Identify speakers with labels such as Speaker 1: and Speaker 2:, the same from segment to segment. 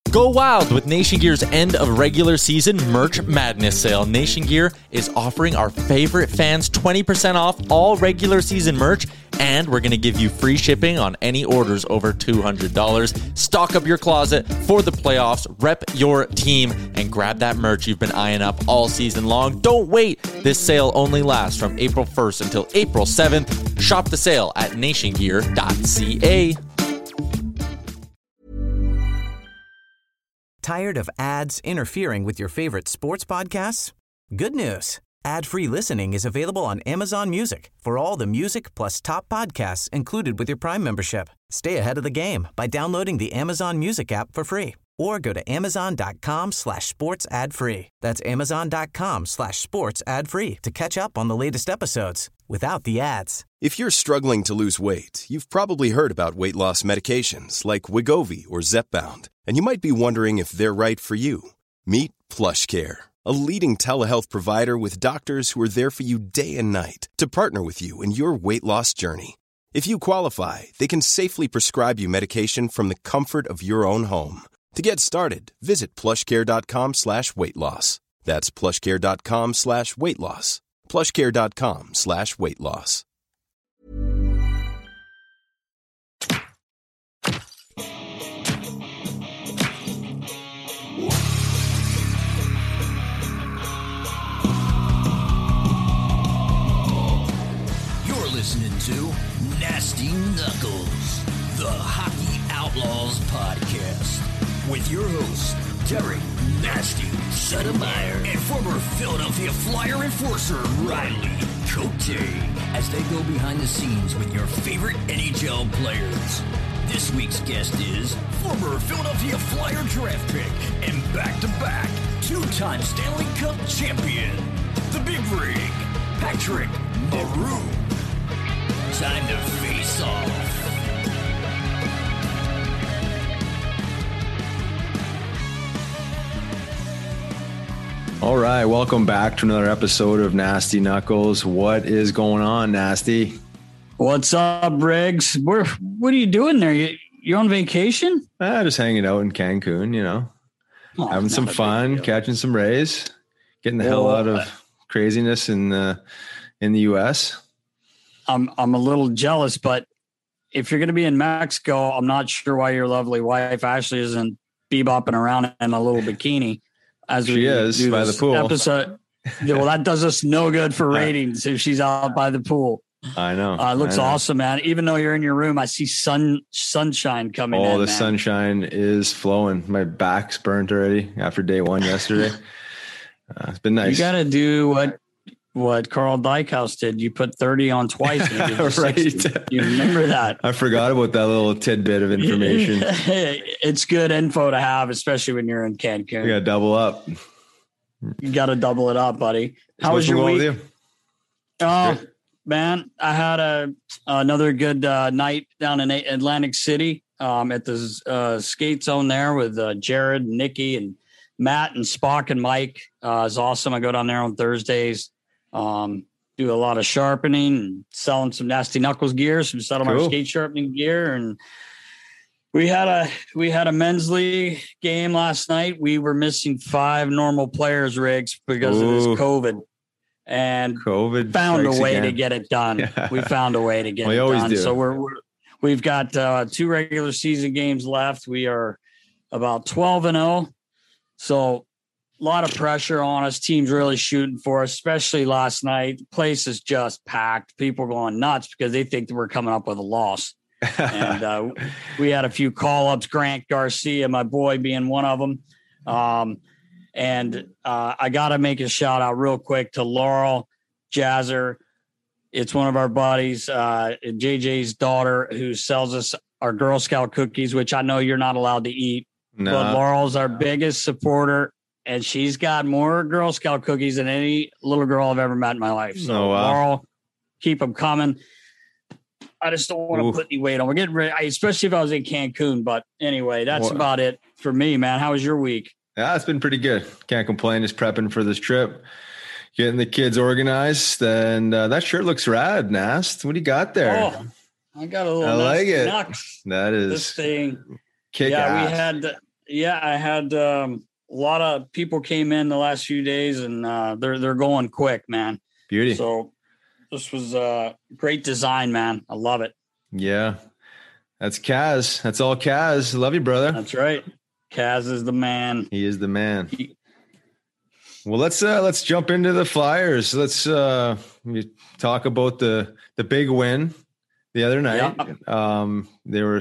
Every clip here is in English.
Speaker 1: Go wild with Nation Gear's end of regular season merch madness sale. Nation Gear is offering our favorite fans 20% off all regular season merch, and we're going to give you free shipping on any orders over $200. Stock up your closet for the playoffs, rep your team, and grab that merch you've been eyeing up all season long. Don't wait. This sale only lasts from April 1st until April 7th. Shop the sale at nationgear.ca.
Speaker 2: Tired of ads interfering with your favorite sports podcasts? Good news. Ad-free listening is available on Amazon Music for all the music plus top podcasts included with your Prime membership. Stay ahead of the game by downloading the Amazon Music app for free or go to amazon.com/sports ad free. That's amazon.com/sports ad free to catch up on the latest episodes without the ads.
Speaker 3: If you're struggling to lose weight, you've probably heard about weight loss medications like Wegovy or Zepbound, and you might be wondering if they're right for you. Meet PlushCare, a leading telehealth provider with doctors who are there for you day and night to partner with you in your weight loss journey. If you qualify, they can safely prescribe you medication from the comfort of your own home. To get started, visit plushcare.com/weight loss. That's plushcare.com/weight loss. plushcare.com/weight loss.
Speaker 4: You're listening to Nasty Knuckles, the Hockey Outlaws podcast, with your hosts, Derek Nasty Sedemeyer and former Philadelphia Flyer enforcer Riley Cote, as they go behind the scenes with your favorite NHL players. This week's guest is former Philadelphia Flyer draft pick and back-to-back two-time Stanley Cup champion, the Big Rig, Patrick Maroon. Time to face off.
Speaker 5: All right, welcome back to another episode of Nasty Knuckles. What is going on, Nasty?
Speaker 6: What's up, Riggs? What are you doing there? You're on vacation?
Speaker 5: Just hanging out in Cancun, having some fun, catching some rays, getting the hell out of craziness in the U.S.
Speaker 6: I'm a little jealous, but if you're going to be in Mexico, I'm not sure why your lovely wife Ashley isn't bebopping around in a little bikini. As she is by the pool. Episode. Well, that does us no good for ratings if she's out by the pool.
Speaker 5: I know.
Speaker 6: It looks awesome, man. Even though you're in your room, I see sunshine coming in.
Speaker 5: Oh, the sunshine is flowing. My back's burnt already after day one yesterday. It's been nice.
Speaker 6: You got to do what Carl Dykhouse did. You put 30 on twice. And right. You remember that?
Speaker 5: I forgot about that little tidbit of information.
Speaker 6: It's good info to have, especially when you're in Cancun.
Speaker 5: You got to double up.
Speaker 6: You got to double it up, buddy. How was your week? Oh, man, I had another good night down in Atlantic City at the skate zone there with Jared, and Nikki, and Matt, and Spock, and Mike. It's awesome. I go down there on Thursdays. Do a lot of sharpening and selling some Nasty Knuckles gear, some Settlemar skate sharpening gear. And we had a men's league game last night. We were missing 5 normal players, Riggs, because of this COVID, and found a way to get it done. Yeah. We found a way to get it done. So we've got 2 regular season games left. We are about 12-0. So a lot of pressure on us. Teams really shooting for us, especially last night. The place is just packed. People are going nuts because they think that we're coming up with a loss. And we had a few call-ups, Grant Garcia, my boy, being one of them. I got to make a shout-out real quick to Laurel Jazzer. It's one of our buddies, JJ's daughter, who sells us our Girl Scout cookies, which I know you're not allowed to eat. No. But Laurel's our biggest supporter. And she's got more Girl Scout cookies than any little girl I've ever met in my life. So, Laurel, keep them coming. I just don't want to put any weight on. We're getting ready, especially if I was in Cancun. But anyway, that's about it for me, man. How was your week?
Speaker 5: Yeah, it's been pretty good. Can't complain. Just prepping for this trip, getting the kids organized. And that shirt looks rad, Nast. What do you got there?
Speaker 6: Oh, I got a little
Speaker 5: I like it.
Speaker 6: Nucks.
Speaker 5: That is
Speaker 6: this thing.
Speaker 5: Kick ass.
Speaker 6: We had Yeah, I had a lot of people came in the last few days, and they're going quick, man.
Speaker 5: Beauty.
Speaker 6: So this was great design, man. I love it.
Speaker 5: Yeah, that's Kaz. That's all Kaz. Love you, brother.
Speaker 6: That's right. Kaz is the man.
Speaker 5: He is the man. Well, let's jump into the Flyers. Let's talk about the big win the other night. Yeah. They were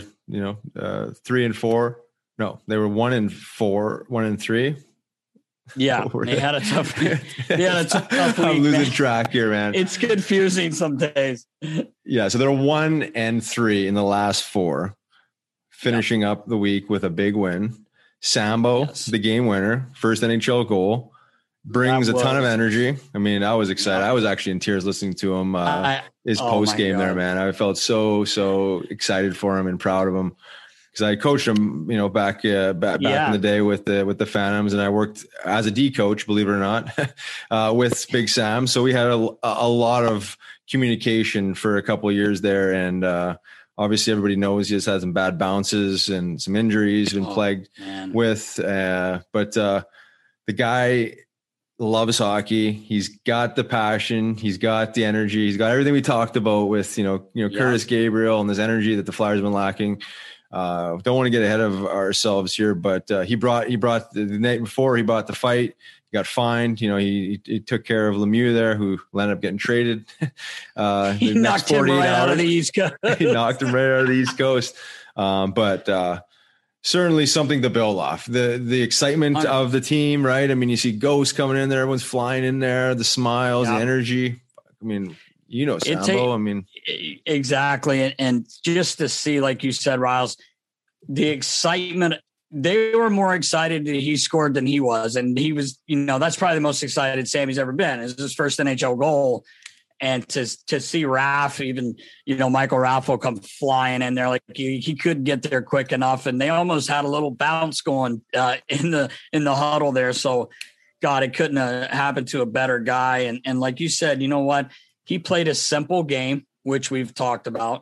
Speaker 5: 3-4. No, they were 1-4, 1-3.
Speaker 6: Yeah, they had a tough. Yeah, it's a tough week.
Speaker 5: I'm losing track here, man.
Speaker 6: It's confusing some days.
Speaker 5: Yeah, so they're 1-3 in the last 4, finishing up the week with a big win. Sambo, the game winner, first NHL goal, brings a ton of energy. I mean, I was excited. I was actually in tears listening to him. His post game there, man. I felt so excited for him and proud of him. Because I coached him, back in the day with the Phantoms, and I worked as a D coach, believe it or not, with Big Sam. So we had a lot of communication for a couple of years there, and obviously everybody knows he just had some bad bounces and some injuries been plagued with. But the guy loves hockey. He's got the passion. He's got the energy. He's got everything we talked about with Curtis Gabriel and this energy that the Flyers have been lacking. Don't want to get ahead of ourselves here, but he brought the night before he bought the fight. He got fined. He took care of Lemieux there, who ended up getting traded.
Speaker 6: He knocked him right out of the East Coast.
Speaker 5: He knocked him right out of the East Coast. But certainly something to build off. The excitement of the team, right? I mean, you see ghosts coming in there, everyone's flying in there, the smiles, the energy. I mean, Sambo.
Speaker 6: Exactly. And just to see, like you said, Riles, the excitement, they were more excited that he scored than he was. And he was, that's probably the most excited Sammy's ever been. It's his first NHL goal. And to see Raph, even, Michael Raffo come flying in there, like he couldn't get there quick enough. And they almost had a little bounce going in the huddle there. So God, it couldn't have happened to a better guy. And like you said, you know what? He played a simple game, which we've talked about.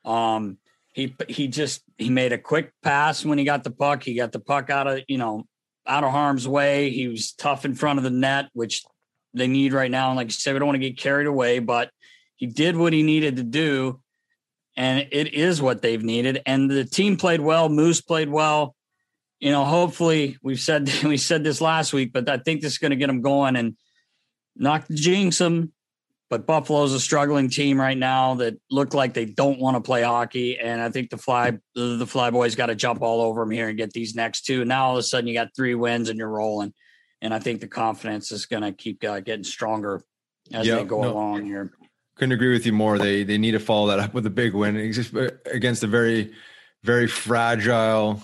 Speaker 6: He made a quick pass when he got the puck. He got the puck out of harm's way. He was tough in front of the net, which they need right now. And like you said, we don't want to get carried away, but he did what he needed to do. And it is what they've needed. And the team played well. Moose played well. Hopefully we said this last week, but I think this is going to get them going and not jinx them. But Buffalo's a struggling team right now that look like they don't want to play hockey. And I think the Flyboys got to jump all over them here and get these next 2. Now all of a sudden you got 3 wins and you're rolling. And I think the confidence is going to keep getting stronger as they go along here.
Speaker 5: Couldn't agree with you more. They need to follow that up with a big win against a very, very fragile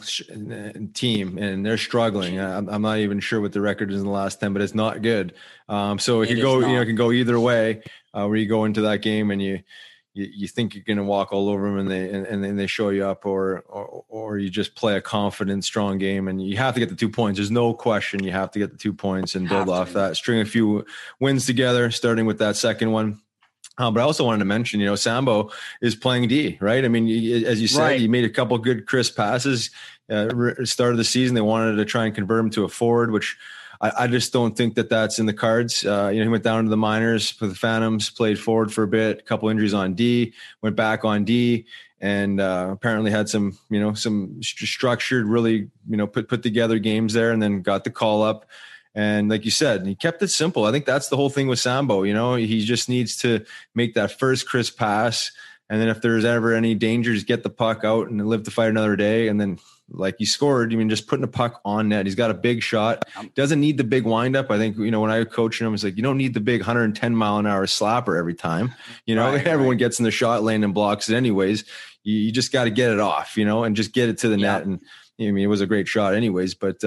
Speaker 5: team, and they're struggling. I'm not even sure what the record is in the last 10, but it's not good. So it can go either way, where you go into that game and you think you're going to walk all over them and then they show you up, or you just play a confident, strong game, and you have to get the 2 points. There's no question. You have to get the 2 points and build off that, string a few wins together, starting with that second one. But I also wanted to mention, Sambo is playing D, right? I mean, as you said, he made a couple good crisp passes. Start of the season, they wanted to try and convert him to a forward, which I just don't think that's in the cards. He went down to the minors for the Phantoms, played forward for a bit, a couple injuries on D, went back on D, and apparently had some structured, really, put together games there, and then got the call up. And like you said, he kept it simple. I think that's the whole thing with Sambo. He just needs to make that first crisp pass. And then if there's ever any danger, just get the puck out and live to fight another day. And then like he scored, just putting a puck on net. He's got a big shot. Doesn't need the big windup. I think, when I coach him, it's like, you don't need the big 110 mile an hour slapper every time. Everyone gets in the shot lane and blocks it anyways. You just got to get it off, and just get it to the net. And it was a great shot anyways, but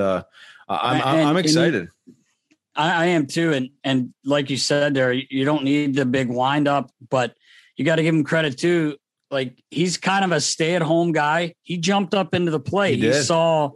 Speaker 5: I'm excited.
Speaker 6: I am too. And like you said there, you don't need the big windup, but you got to give him credit too. Like, he's kind of a stay-at-home guy. He jumped up into the play. He saw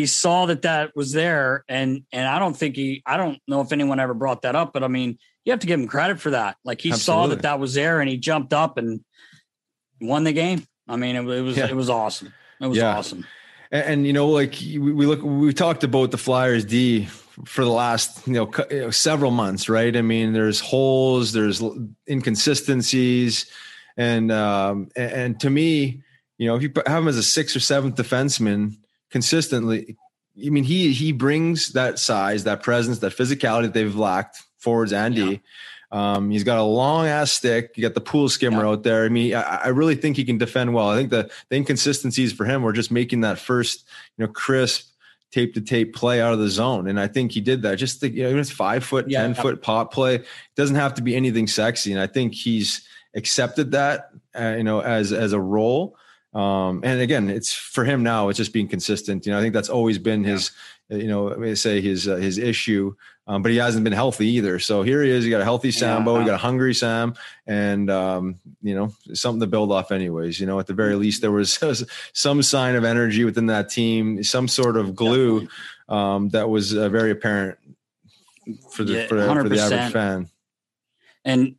Speaker 6: that was there. And I don't know if anyone ever brought that up, but I mean, you have to give him credit for that. Like, he saw that was there and he jumped up and won the game. I mean, it was awesome. It was awesome.
Speaker 5: And like we talked about the Flyers D for the last, several months, right? I mean, there's holes, there's inconsistencies. And to me, if you have him as a 6th or 7th defenseman consistently, I mean, he brings that size, that presence, that physicality that they've lacked, forwards and D. He's got a long ass stick. You got the pool skimmer out there. I mean, I really think he can defend well. I think the inconsistencies for him were just making that first, crisp tape to tape play out of the zone. And I think he did that. Just it's 5 foot, 10 foot pop play. It doesn't have to be anything sexy. And I think he's accepted that, as a role. And again, it's for him now, it's just being consistent. I think that's always been his, his issue. But he hasn't been healthy either. So here he is. You got a healthy Sambo, you got a hungry Sam, and something to build off anyways. At the very least, there was some sign of energy within that team, some sort of glue that was very apparent for the average fan.
Speaker 6: And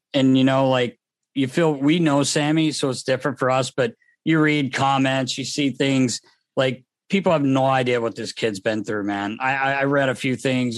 Speaker 6: you feel, we know Sammy, so it's different for us, but you read comments, you see things like, people have no idea what this kid's been through, man. I read a few things.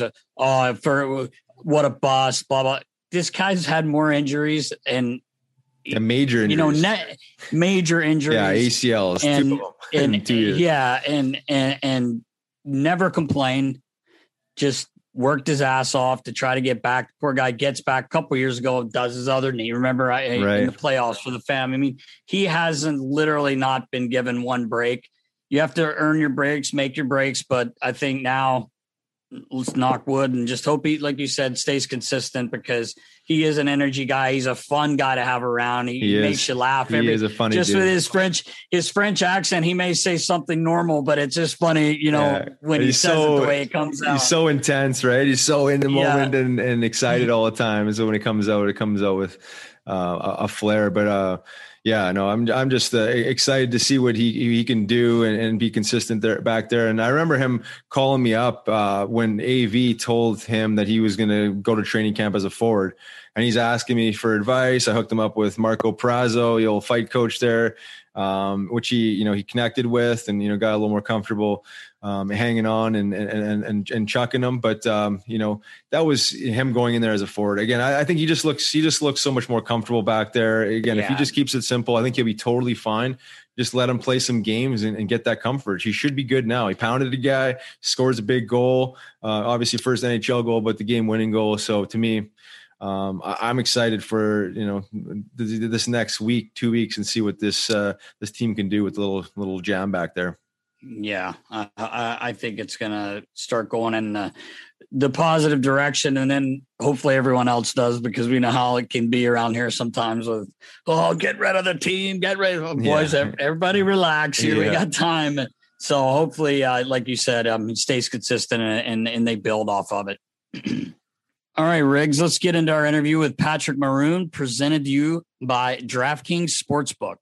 Speaker 6: For what a bust, blah, blah. This guy's had more injuries and
Speaker 5: major injuries.
Speaker 6: Major injuries.
Speaker 5: Yeah, ACLs.
Speaker 6: And 2 years. Yeah. And never complained. Just worked his ass off to try to get back. Poor guy gets back a couple years ago, does his other knee. Remember in the playoffs for the fam. I mean, he hasn't literally not been given one break. You have to earn your breaks, make your breaks. But I think now let's knock wood and just hope he, like you said, stays consistent, because he is an energy guy. He's a fun guy to have around. He makes you laugh.
Speaker 5: He is a funny dude.
Speaker 6: With his French accent, he may say something normal, but it's just funny, when he says it the way it comes out.
Speaker 5: He's so intense, right? He's so in the moment and excited all the time. And so when it comes out with a flair. But I'm just excited to see what he can do and be consistent back there. And I remember him calling me up when AV told him that he was going to go to training camp as a forward, and he's asking me for advice. I hooked him up with Marco Prazzo, the old fight coach there, which he connected with and got a little more comfortable hanging on and chucking them. But that was him going in there as a forward. Again, I think he just looks so much more comfortable back there. Again, if he just keeps it simple, I think he'll be totally fine. Just let him play some games and get that comfort. He should be good now. He pounded a guy, scores a big goal, obviously first NHL goal, but the game winning goal. So to me, I'm excited for this next week, 2 weeks, and see what this team can do with the little jam back there.
Speaker 6: Yeah, I think it's going to start going in the positive direction, and then hopefully everyone else does, because we know how it can be around here sometimes with, get rid of the team, get rid of boys. Everybody relax here. We got time. So hopefully, like you said, he stays consistent and they build off of it. All right, Riggs, let's get into our interview with Patrick Maroon, presented to you by DraftKings Sportsbook.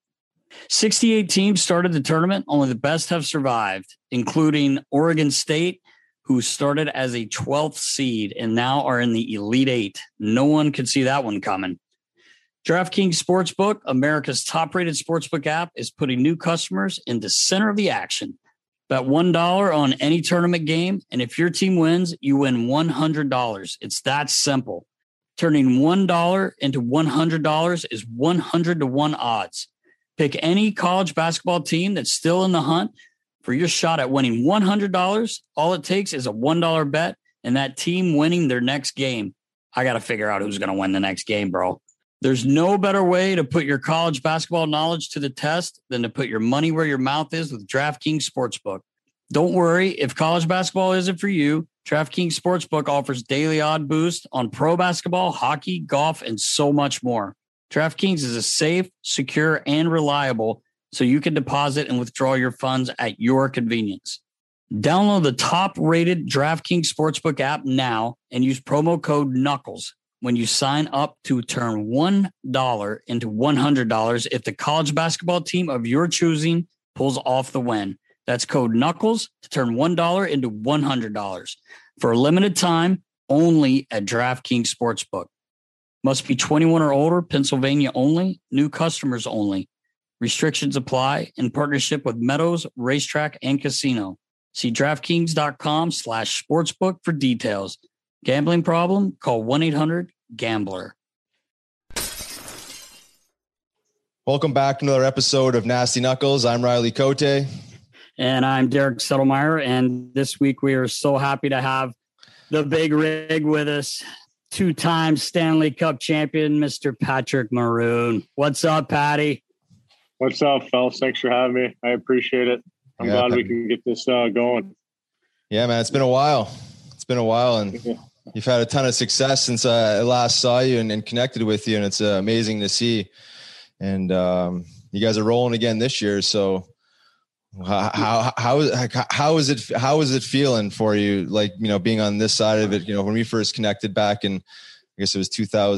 Speaker 6: 68 teams started the tournament. Only the best have survived, including Oregon State, who started as a 12th seed and now are in the Elite Eight. No one could see that one coming. DraftKings Sportsbook, America's top-rated sportsbook app, is putting new customers in the center of the action. Bet $1 on any tournament game, and if your team wins, you win $100. It's that simple. Turning $1 into $100 is 100-to-1 odds. Pick any college basketball team that's still in the hunt for your shot at winning $100. All it takes is a $1 bet and that team winning their next game. I got to figure out who's going to win the next game, bro. There's no better way to put your college basketball knowledge to the test than to put your money where your mouth is with DraftKings Sportsbook. Don't worry, if college basketball isn't for you, DraftKings Sportsbook offers daily odd boost on pro basketball, hockey, golf, and so much more. DraftKings is a safe, secure, and reliable, so you can deposit and withdraw your funds at your convenience. Download the top-rated DraftKings Sportsbook app now and use promo code KNUCKLES when you sign up to turn $1 into $100 if the college basketball team of your choosing pulls off the win. That's code KNUCKLES to turn $1 into $100 for a limited time only at DraftKings Sportsbook. Must be 21 or older, Pennsylvania only, new customers only. Restrictions apply in partnership with Meadows Racetrack and Casino. See DraftKings.com/sportsbook for details. Gambling problem? Call 1-800-GAMBLER.
Speaker 5: Welcome back to another episode of Nasty Knuckles. I'm Riley Cote.
Speaker 6: And I'm Derek Settlemeyer. And this week we are so happy to have the big rig with us. 2-time Stanley Cup champion, Mr. Patrick Maroon. What's up, Patty?
Speaker 7: What's up, fellas? Thanks for having me. I appreciate it. I'm glad we can get this going.
Speaker 5: Yeah, man, it's been a while. And you've had a ton of success since I last saw you and connected with you, and it's amazing to see. And you guys are rolling again this year. So how is it feeling for you? Like, you know, being on this side of it, you know, when we first connected back in, I guess it was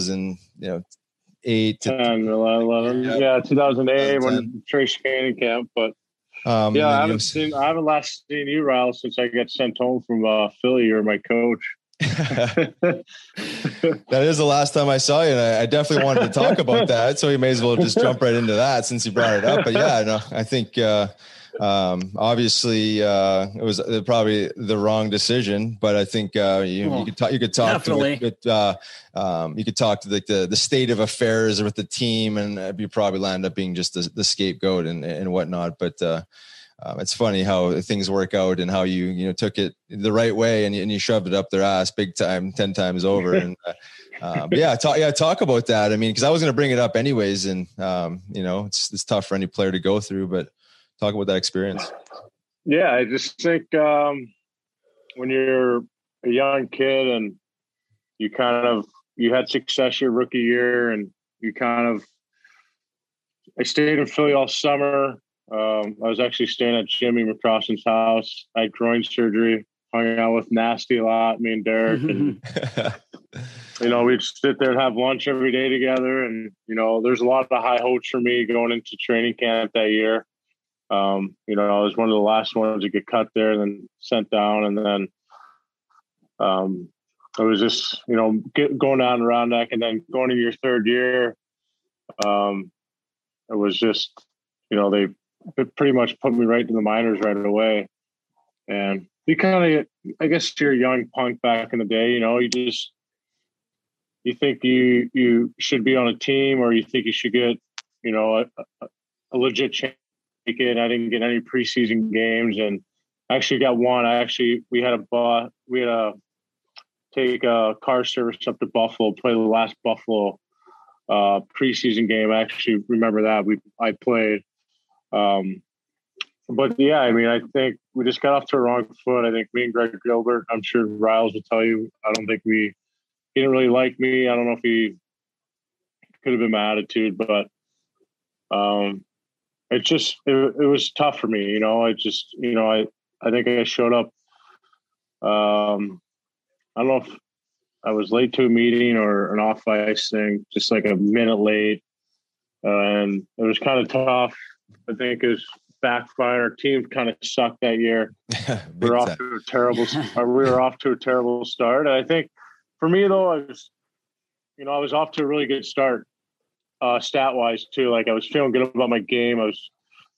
Speaker 5: 2008 to
Speaker 7: 10, 11. Yeah, 2008 when Trace training camp. But I haven't last seen you, Ryle, since I got sent home from Philly. You're my coach.
Speaker 5: That is the last time I saw you, and I definitely wanted to talk about that. So we may as well just jump right into that since you brought it up. But yeah, no, I think obviously it was probably the wrong decision, but I think you could talk definitely. You could talk to the state of affairs with the team, and you probably land up being just the scapegoat and whatnot. But it's funny how things work out and how you took it the right way and you shoved it up their ass big time 10 times over. And talk about that. I mean, because I was going to bring it up anyways, and it's tough for any player to go through, but talk about that experience.
Speaker 7: Yeah, I just think when you're a young kid and you had success your rookie year, and I stayed in Philly all summer. I was actually staying at Jimmy McCrossen's house. I had groin surgery, hung out with Nasty a lot, me and Derek. And, we'd sit there and have lunch every day together. And, there's a lot of high hopes for me going into training camp that year. I was one of the last ones to get cut there and then sent down. And then it was just, going down to Round Neck and then going into your third year. It was just, they pretty much put me right to the minors right away. And you I guess you're a young punk back in the day, you think you should be on a team, or you think you should get, a legit chance. I didn't get any preseason games, and I actually got one. We had to take a car service up to Buffalo, play the last Buffalo preseason game. I actually remember that I played. But yeah, I mean, I think we just got off to a wrong foot. I think me and Greg Gilbert, I'm sure Riles will tell you, I don't think he didn't really like me. I don't know if he could have been my attitude, but it was tough for me. I think I showed up. I don't know if I was late to a meeting or an off ice thing, just like a minute late. And it was kind of tough. I think it was backfire. Our team kind of sucked that year. We were off to a terrible start. And I think for me though, I was off to a really good start, stat wise too. Like I was feeling good about my game. I was,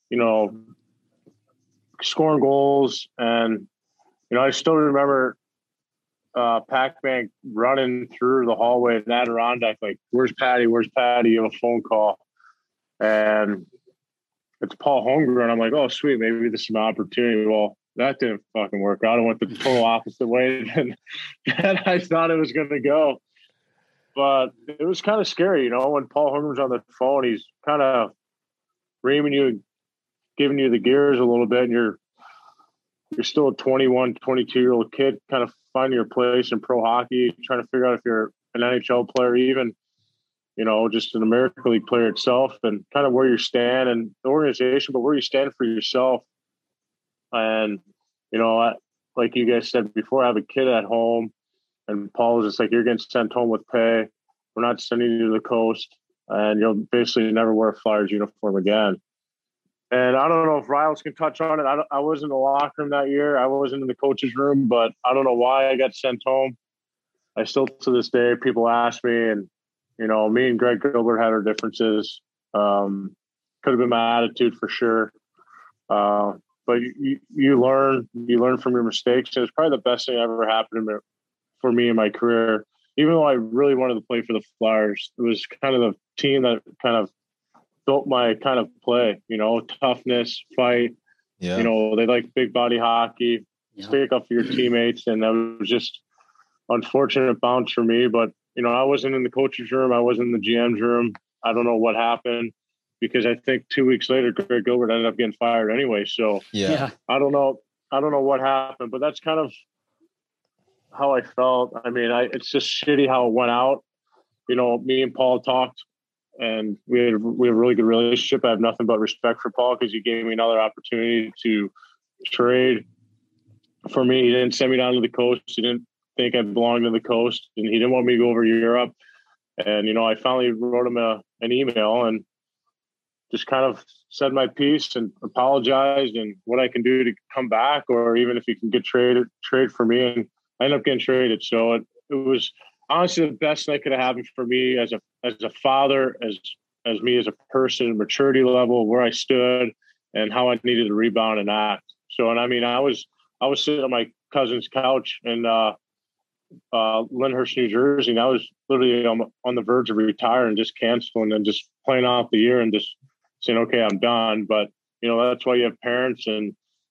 Speaker 7: scoring goals, and I still remember Pac-Man running through the hallway in Adirondack, like, "Where's Patty? Where's Patty?" You have a phone call, and it's Paul Holmgren. I'm like, "Oh, sweet, maybe this is an opportunity." Well, that didn't fucking work out. I went the total opposite way than I thought it was going to go. But it was kind of scary, when Paul Holmgren's on the phone, he's kind of reaming you, giving you the gears a little bit, and you're still a 21, 22-year-old kid kind of finding your place in pro hockey, trying to figure out if you're an NHL player, even, just an American League player itself, and kind of where you stand and the organization, but where you stand for yourself. And, like you guys said before, I have a kid at home, and Paul was just like, "You're getting sent home with pay. We're not sending you to the coast, and you'll basically never wear a Flyers uniform again." And I don't know if Riles can touch on it. I was in the locker room that year. I wasn't in the coach's room, but I don't know why I got sent home. I still, to this day, people ask me, and, me and Greg Gilbert had our differences. could have been my attitude for sure. But you learn from your mistakes. And it's probably the best thing that ever happened for me in my career. Even though I really wanted to play for the Flyers, it was kind of the team that kind of built my kind of play, toughness, fight. Yeah. They like big body hockey, stick up for your teammates. And that was just unfortunate bounce for me. But, I wasn't in the coach's room. I wasn't in the GM's room. I don't know what happened, because I think 2 weeks later, Greg Gilbert ended up getting fired anyway. So I don't know what happened, but that's kind of how I felt. I mean, it's just shitty how it went out. Me and Paul talked, and we have a really good relationship. I have nothing but respect for Paul, because he gave me another opportunity to trade for me. He didn't send me down to the coast. He didn't think I belonged to the coast, and he didn't want me to go over to Europe. And, I finally wrote him an email and just kind of said my piece and apologized and what I can do to come back, or even if he can get trade for me. And I ended up getting traded. So it was honestly the best that could have happened for me as a father, as me as a person, maturity level, where I stood and how I needed to rebound and act. So, and I mean, I was sitting on my cousin's couch in Lyndhurst, New Jersey, and I was literally on the verge of retiring, just canceling and just playing off the year and just saying, okay, I'm done. But, that's why you have parents and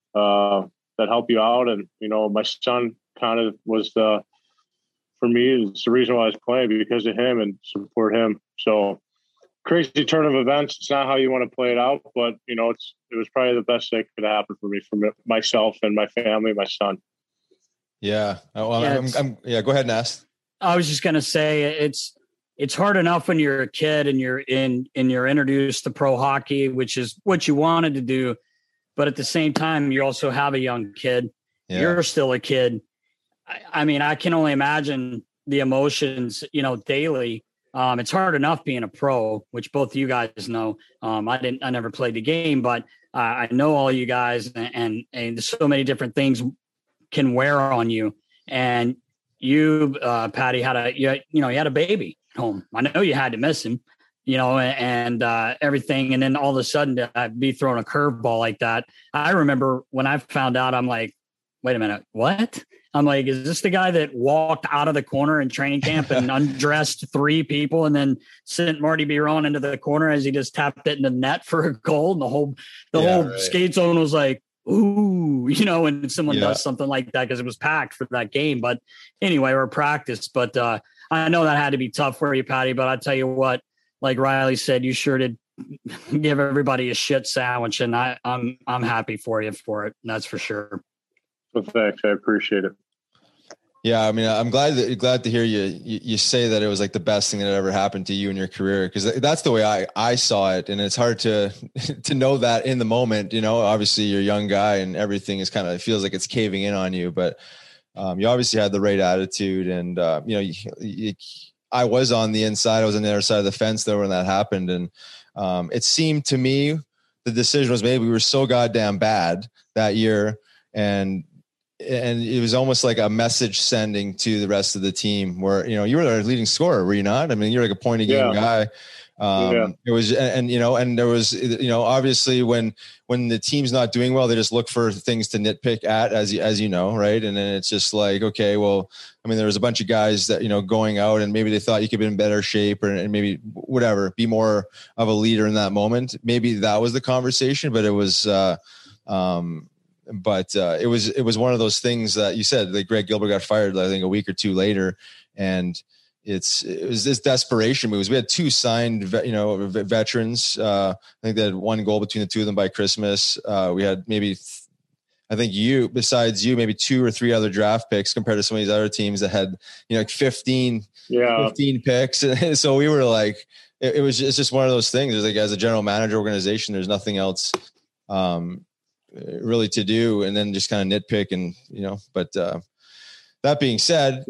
Speaker 7: that help you out. And, my son kind of was for me, it's the reason why I was playing, because of him and support him. So crazy turn of events. It's not how you want to play it out, but it was probably the best that could happen for me, for myself and my family, my son.
Speaker 5: Yeah. Well, yeah, go ahead and ask.
Speaker 6: I was just going to say it's hard enough when you're a kid and you're introduced to pro hockey, which is what you wanted to do. But at the same time, you also have a young kid. Yeah. You're still a kid. I mean, I can only imagine the emotions, daily. It's hard enough being a pro, which both of you guys know. I never played the game, but I know all you guys, and so many different things can wear on you. And you, Patty, had a baby at home. I know you had to miss him, and everything. And then all of a sudden to be thrown a curveball like that. I remember when I found out, I'm like, wait a minute, what? I'm like, is this the guy that walked out of the corner in training camp and undressed 3 people and then sent Marty Biron into the corner as he just tapped it in the net for a goal? And the whole skate zone was like, ooh, and someone does something like that because it was packed for that game. But anyway, or practice. But I know that had to be tough for you, Patty. But I tell you what, like Riley said, you sure did give everybody a shit sandwich, and I'm happy for you for it. That's for sure.
Speaker 7: Well, thanks. I appreciate it.
Speaker 5: Yeah, I mean, I'm glad to hear you say that it was like the best thing that ever happened to you in your career, because that's the way I saw it, and it's hard to know that in the moment. Obviously you're a young guy, and everything is it feels like it's caving in on you, but you obviously had the right attitude, and I was on the inside, I was on the other side of the fence there when that happened, and it seemed to me the decision was made. We were so goddamn bad that year, and it was almost like a message sending to the rest of the team where, you were our leading scorer, were you not? I mean, you're like a point a game guy. It was, and there was, obviously when the team's not doing well, they just look for things to nitpick at, as you know, right. And then it's just like, okay, well, I mean, there was a bunch of guys that, going out, and maybe they thought you could be in better shape, and maybe whatever, be more of a leader in that moment. Maybe that was the conversation, but it was, it was one of those things that you said, like Greg Gilbert got fired, I think a week or 2 later. And it was this desperation moves. We had 2 signed, veterans. I think they had 1 goal between the 2 of them by Christmas. We had maybe, I think besides you, maybe 2 or 3 other draft picks compared to some of these other teams that had, like 15 picks. So we were like, it's just one of those things. It's like, as a general manager organization, there's nothing else, really to do, and then just kind of nitpick, and but that being said,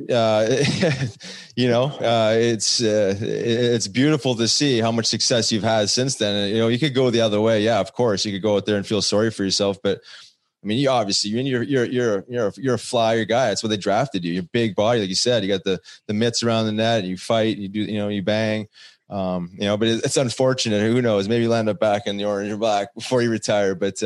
Speaker 5: it's beautiful to see how much success you've had since then. And, you could go the other way. Yeah, of course you could go out there and feel sorry for yourself, but I mean, you're a flyer guy. That's what they drafted you. You're big body, like you said. You got the mitts around the net. You fight. You do, you bang. But it's unfortunate. Who knows? Maybe you'll end up back in the orange or black before you retire. But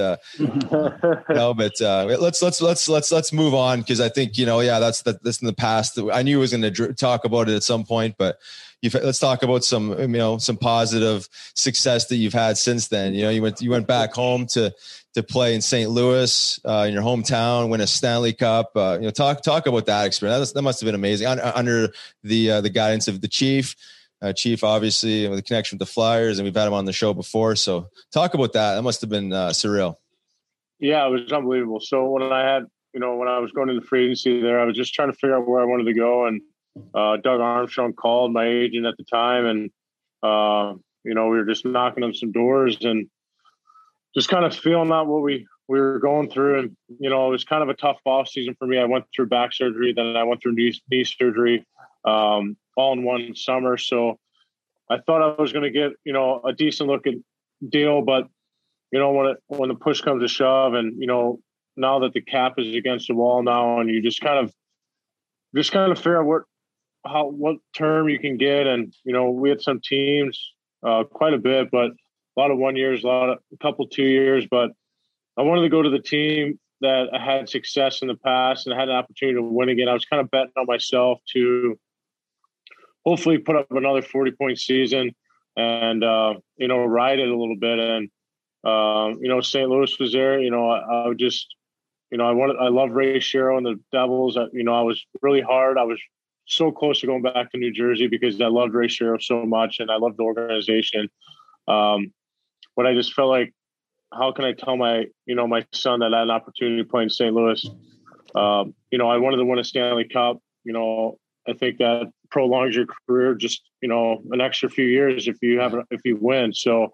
Speaker 5: let's move on, because I think that's in the past. I knew I was going to talk about it at some point, but let's talk about some positive success that you've had since then. You went back home to play in St. Louis, in your hometown, win a Stanley Cup. Talk about that experience. That must have been amazing under the guidance of the Chief. Chief, obviously, with a connection with the Flyers, and we've had him on the show before. So talk about that. That must have been surreal.
Speaker 7: Yeah, it was unbelievable. So when I was going into free agency there, I was just trying to figure out where I wanted to go. And Doug Armstrong called, my agent at the time. And, we were just knocking on some doors and just kind of feeling out what we were going through. And, it was kind of a tough off season for me. I went through back surgery, then I went through knee surgery. All in one summer. So I thought I was going to get, a decent looking deal, but when the push comes to shove, and, now that the cap is against the wall now, and you just kind of figure out what term you can get. And, we had some teams, quite a bit, but a lot of 1 years, a couple 2 years, but I wanted to go to the team that I had success in the past and I had an opportunity to win again. I was kind of betting on myself to hopefully put up another 40-point season and, ride it a little bit. And, St. Louis was there. I would just, I love Ray Shero and the Devils. I was really hard. I was so close to going back to New Jersey because I loved Ray Shero so much and I loved the organization. But I just felt like, how can I tell my son that I had an opportunity to play in St. Louis? I wanted to win a Stanley Cup. I think that prolongs your career just, an extra few years if you win. So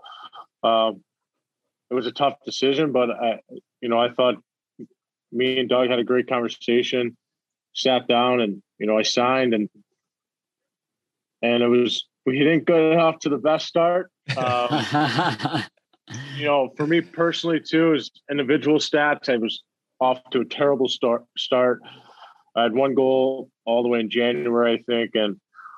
Speaker 7: it was a tough decision, but I thought me and Doug had a great conversation, sat down and, I signed and we didn't get off to the best start. For me personally too, is individual stats. I was off to a terrible start. I had one goal all the way in January, I think. And,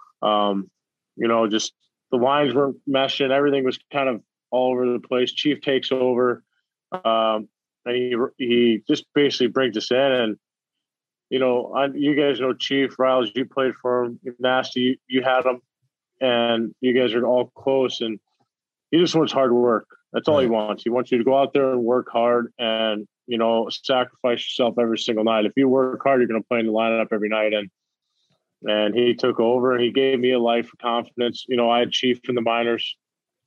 Speaker 7: just the lines weren't meshing. Everything was kind of all over the place. Chief takes over. And he just basically brings us in. And, you guys know Chief, Riles, you played for him. Nasty, you had him. And you guys are all close. And he just wants hard work. That's all he wants. He wants you to go out there and work hard and, sacrifice yourself every single night. If you work hard, you're going to play in the lineup every night. And he took over and he gave me a life of confidence. I had Chief in the minors.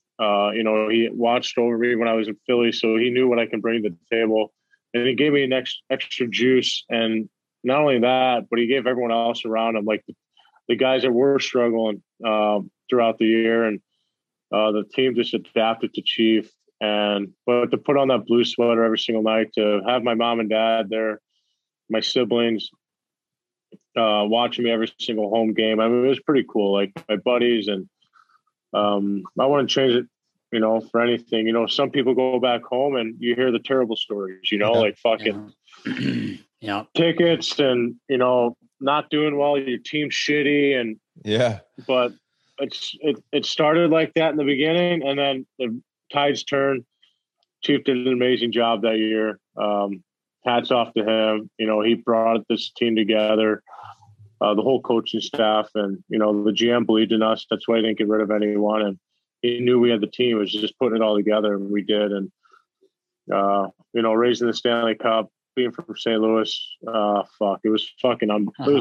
Speaker 7: He watched over me when I was in Philly, so he knew what I can bring to the table. And he gave me an extra juice. And not only that, but he gave everyone else around him, like the guys that were struggling throughout the year. And the team just adapted to Chief. But to put on that blue sweater every single night, to have my mom and dad there, my siblings watching me every single home game. I mean, it was pretty cool. Like my buddies, and I wouldn't change it, for anything. Some people go back home and you hear the terrible stories, like fucking tickets and, not doing well, your team's shitty. And but it started like that in the beginning, and then the tides turned. Chief did an amazing job that year. Hats off to him. He brought this team together, the whole coaching staff, and, the GM believed in us. That's why he didn't get rid of anyone. And he knew we had the team. It was just putting it all together, and we did. And, raising the Stanley Cup, being from St. Louis, it was fucking,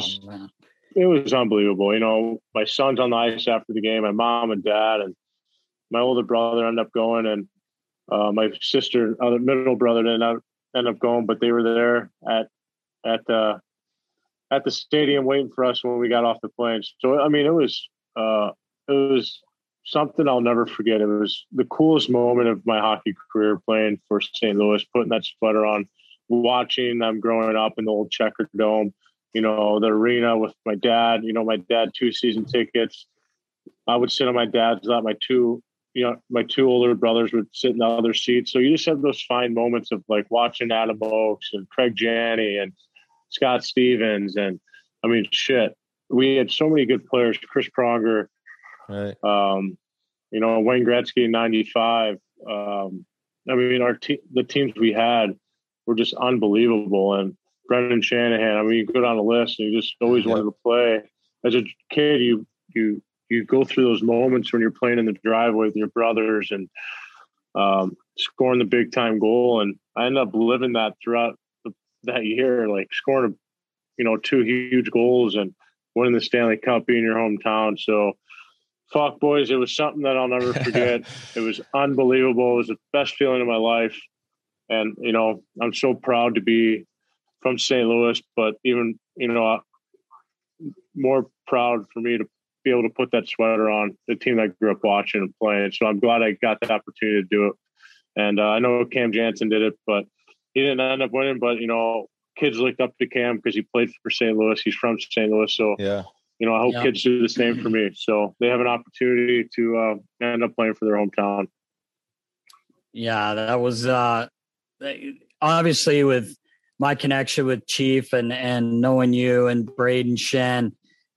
Speaker 7: it was unbelievable. My son's on the ice after the game, my mom and dad, and my older brother ended up going, and my sister, other middle brother, didn't end up going, but they were there at the stadium waiting for us when we got off the plane. So, I mean, it was something I'll never forget. It was the coolest moment of my hockey career, playing for St. Louis, putting that sweater on, watching them growing up in the old Checker Dome, the arena with my dad. My dad, 2 season tickets. I would sit on my dad's lap. My two older brothers would sit in the other seats. So you just have those fine moments of like watching Adam Oakes and Craig Janney and Scott Stevens. And I mean, shit, we had so many good players, Chris Pronger.
Speaker 5: Right.
Speaker 7: Wayne Gretzky in 95. I mean, the teams we had were just unbelievable. And Brendan Shanahan, I mean, you go down the list and you just always wanted to play. As a kid, you go through those moments when you're playing in the driveway with your brothers and scoring the big time goal. And I ended up living that throughout that year, like scoring, 2 huge goals and winning the Stanley Cup in your hometown. So fuck, boys, it was something that I'll never forget. It was unbelievable. It was the best feeling of my life. And, I'm so proud to be from St. Louis, but even, more proud for me to be able to put that sweater on the team that I grew up watching and playing. So I'm glad I got the opportunity to do it. And I know Cam Janssen did it, but he didn't end up winning. But, kids looked up to Cam because he played for St. Louis. He's from St. Louis. So, I hope kids do the same for me. So they have an opportunity to end up playing for their hometown.
Speaker 6: Yeah, that was obviously with my connection with Chief and knowing you and Braden Shen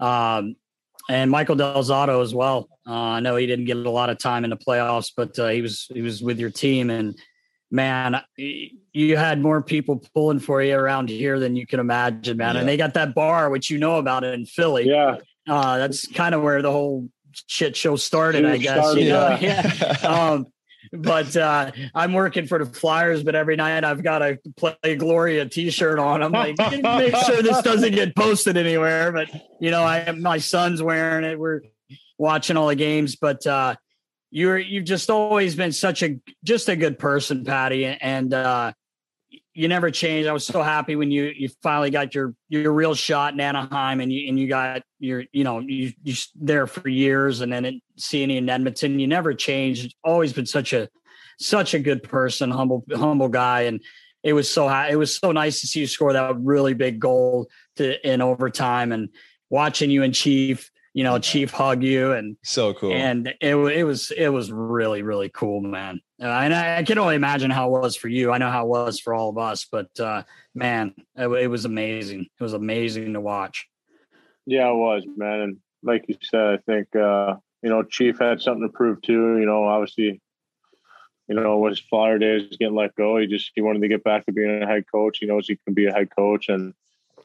Speaker 6: and Michael Del Zotto as well. I know he didn't get a lot of time in the playoffs, but he was with your team. And man, you had more people pulling for you around here than you can imagine, man. Yeah. And they got that bar, which about it in Philly.
Speaker 7: Yeah.
Speaker 6: That's kind of where the whole shit show started, I guess. Yeah. But I'm working for the Flyers, but every night I've got a Play Gloria t-shirt on. I'm like, make sure this doesn't get posted anywhere. But, my son's wearing it. We're watching all the games, but you've just always been just a good person, Patty. And you never changed. I was so happy when you finally got your real shot in Anaheim and you got you there for years, and then seeing you in Edmonton, you never changed. Always been such a good person, humble guy. And it was so nice to see you score that really big goal in overtime, and watching you and Chief, Chief hug you, and
Speaker 5: so cool.
Speaker 6: And it was really, really cool, man. And I can only imagine how it was for you. I know how it was for all of us, but man, it was amazing. It was amazing to watch.
Speaker 7: Yeah, it was, man. And like you said, I think, Chief had something to prove too. Obviously, with his Flyer days getting let go, he wanted to get back to being a head coach. He knows he can be a head coach. And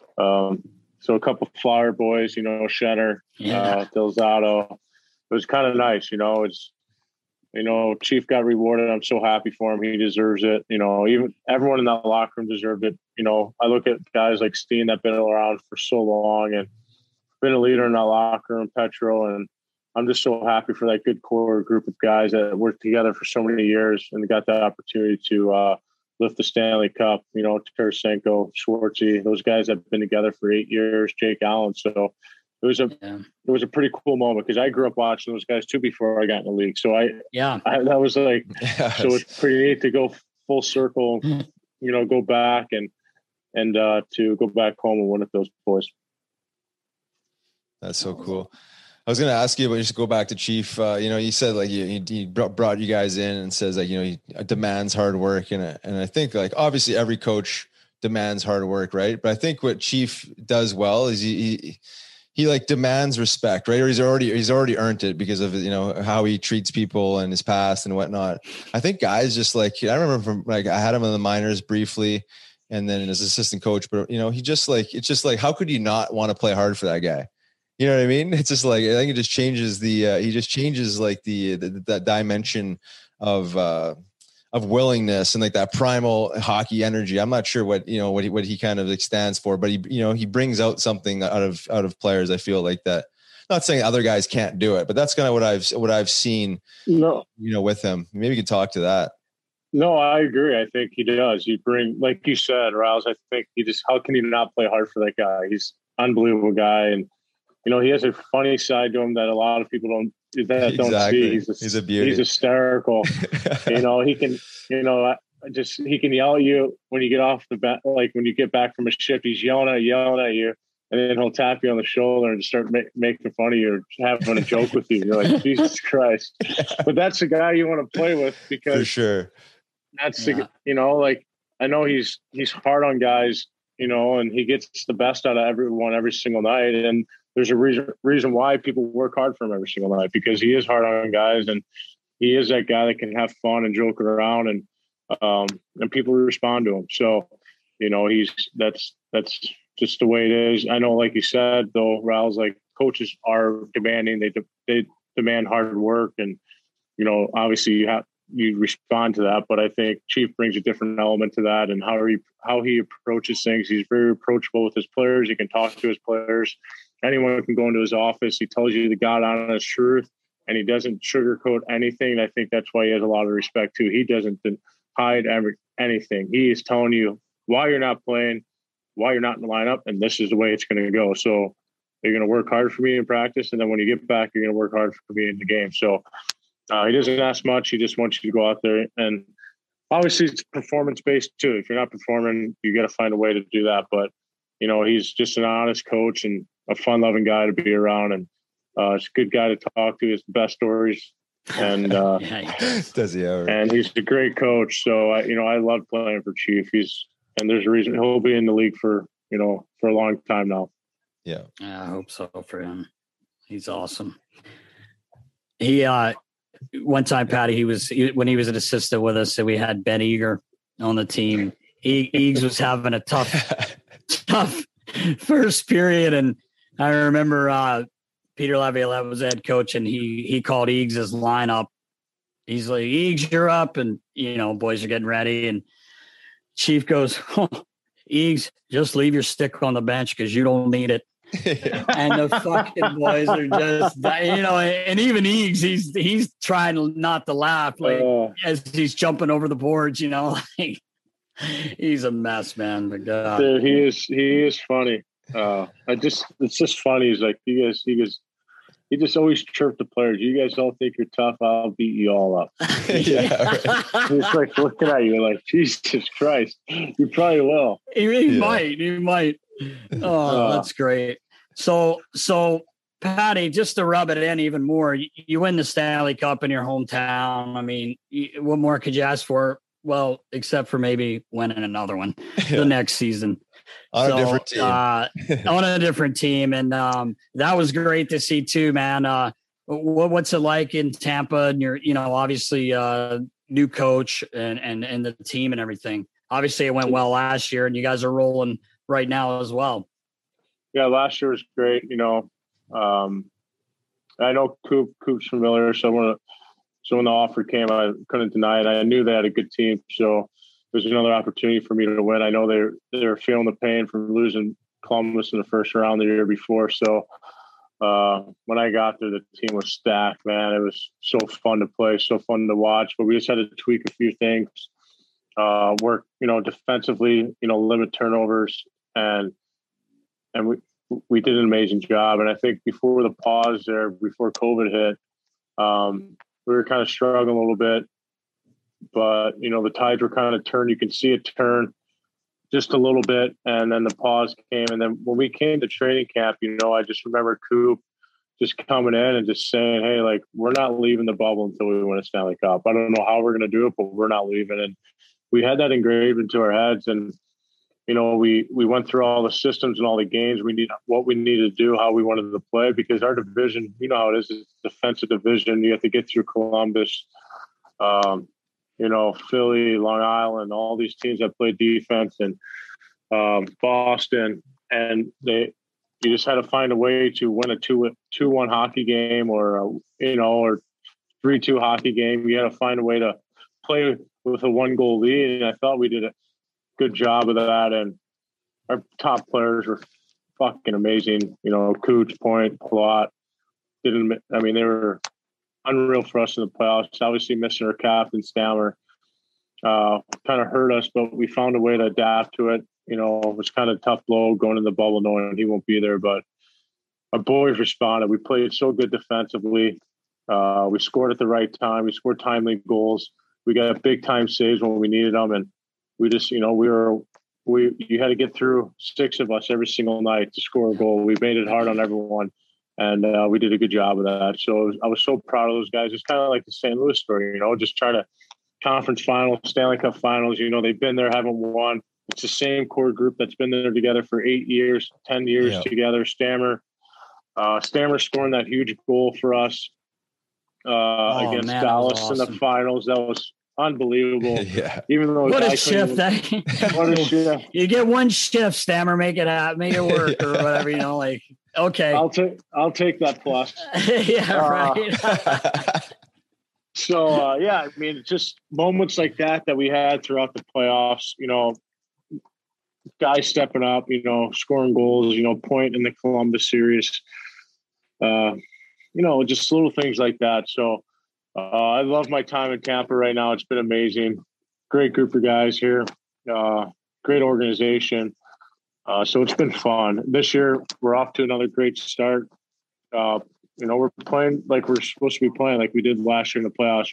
Speaker 7: so a couple of Flyer boys, Shenner, Del Zotto. It was kind of nice, Chief got rewarded. I'm so happy for him. He deserves it. Even everyone in that locker room deserved it. I look at guys like Steen that have been around for so long and been a leader in that locker room, Petro, and I'm just so happy for that good core group of guys that worked together for so many years and got that opportunity to lift the Stanley Cup. Tarasenko, Schwartzy, those guys have been together for 8 years. Jake Allen. So it was a pretty cool moment because I grew up watching those guys too before I got in the league. So that was like, so it's pretty neat to go full circle, go back and to go back home and win with those boys.
Speaker 5: That's so cool. I was going to ask you, but just go back to Chief. You said like he brought you guys in and says like, he demands hard work. And I think like, obviously every coach demands hard work. Right. But I think what Chief does well is he like demands respect, right? Or he's already earned it because of, how he treats people and his past and whatnot. I think guys just like, I remember from like, I had him in the minors briefly and then as assistant coach, but it's just like, how could you not want to play hard for that guy? You know what I mean? It's just like, I think it just changes like that dimension of willingness and like that primal hockey energy. I'm not sure what he kind of like stands for, but he brings out something out of players. I feel like that. Not saying other guys can't do it, but that's kind of what I've seen. No, with him. Maybe you could talk to that.
Speaker 7: No, I agree. I think he does. You bring, like you said, Rouse. I think how can you not play hard for that guy? He's an unbelievable guy, and he has a funny side to him that a lot of people don't see. He's a beauty. He's hysterical. He can, he can yell at you when you get off the bat. Like when you get back from a shift, he's yelling at you, and then he'll tap you on the shoulder and start making fun of you or having a joke with you. You're like, Jesus Christ. But that's the guy you want to play with because
Speaker 5: for sure.
Speaker 7: That's I know he's hard on guys and he gets the best out of everyone every single night. And there's a reason why people work hard for him every single night, because he is hard on guys, and he is that guy that can have fun and joke around, and people respond to him. So, that's just the way it is. I know, like you said, though, Raul's like, coaches are demanding. They demand hard work, and obviously you respond to that. But I think Chief brings a different element to that, and how he approaches things. He's very approachable with his players. He can talk to his players. Anyone can go into his office. He tells you the God honest truth, and he doesn't sugarcoat anything. I think that's why he has a lot of respect too. He doesn't hide anything. He is telling you why you're not playing, why you're not in the lineup, and this is the way it's going to go. So you're going to work hard for me in practice, and then when you get back, you're going to work hard for me in the game. So he doesn't ask much. He just wants you to go out there, and obviously it's performance-based too. If you're not performing, you got to find a way to do that. But, he's just an honest coach and a fun-loving guy to be around, and he's a good guy to talk to. His best stories, and
Speaker 5: does he ever?
Speaker 7: And he's a great coach. So I love playing for Chief. And there's a reason he'll be in the league for a long time now.
Speaker 5: Yeah,
Speaker 6: I hope so for him. He's awesome. He one time, Patty, when he was an assistant with us, and we had Ben Eager on the team. Eags was having a tough first period, and I remember Peter Laviolette was head coach, and he called Eags his lineup. He's like, "Eags, you're up," and boys are getting ready, and Chief goes, "Eags, just leave your stick on the bench because you don't need it." And the fucking boys are just, and even Eags, he's trying not to laugh, like as he's jumping over the boards, like, he's a mess, man. But
Speaker 7: dude, he is funny. It's just funny. He's like, he just always chirped the players. You guys all think you're tough. I'll beat you all up.
Speaker 5: Yeah, right.
Speaker 7: He's like looking at you like, Jesus Christ, you probably will.
Speaker 6: He might. Oh, that's great. So Patty, just to rub it in even more, you win the Stanley Cup in your hometown. I mean, what more could you ask for? Well, except for maybe winning another one the next season.
Speaker 5: On a different team.
Speaker 6: On a different team. And that was great to see too, man. What's it like in Tampa? And you're, obviously new coach and the team and everything. Obviously it went well last year, and you guys are rolling right now as well.
Speaker 7: Yeah, last year was great. I know Coop's familiar, so when the offer came, I couldn't deny it. I knew they had a good team, so it was another opportunity for me to win. I know they were feeling the pain from losing Columbus in the first round the year before. So when I got there, the team was stacked, man. It was so fun to play, so fun to watch. But we just had to tweak a few things, work, defensively, limit turnovers, and we did an amazing job. And I think before the pause there, before COVID hit, we were kind of struggling a little bit. But, the tides were kind of turned. You can see it turn just a little bit. And then the pause came. And then when we came to training camp, I just remember Coop just coming in and just saying, hey, like, we're not leaving the bubble until we win a Stanley Cup. I don't know how we're going to do it, but we're not leaving. And we had that engraved into our heads. And, we went through all the systems and all the games. What we needed to do, how we wanted to play, because our division, how it is, it's a defensive division. You have to get through Columbus, Philly, Long Island, all these teams that play defense, and Boston, and you just had to find a way to win a 2-1 hockey game, or or 3-2 hockey game. You had to find a way to play with a 1-goal lead, and I thought we did a good job of that. And our top players were fucking amazing. Cooch, Point, Palat. They were unreal for us in the playoffs. Obviously missing our captain, Stammer, kind of hurt us, but we found a way to adapt to it. It was kind of a tough blow going in the bubble knowing he won't be there, but our boys responded. We played so good defensively. We scored at the right time. We scored timely goals. We got big time saves when we needed them. And we just, you had to get through 6 of us every single night to score a goal. We made it hard on everyone. And we did a good job of that. So I was so proud of those guys. It's kind of like the St. Louis story, just trying to conference finals, Stanley Cup finals. They've been there, haven't won. It's the same core group that's been there together for 8 years, 10 years together. Stammer scoring that huge goal for us against Dallas awesome. In the finals. That was unbelievable. Even though
Speaker 6: what a shift! What a shift! You get one shift, Stammer, make it work or whatever. You know, like okay,
Speaker 7: I'll take that plus.
Speaker 6: Right.
Speaker 7: So I mean, just moments like that we had throughout the playoffs. You know, guys stepping up. You know, scoring goals. You know, point in the Columbus series. You know, just little things like that. So I love my time in Tampa right now. It's been amazing. Great group of guys here. Great organization. So it's been fun. This year, we're off to another great start. You know, we're playing like we're supposed to be playing, like we did last year in the playoffs.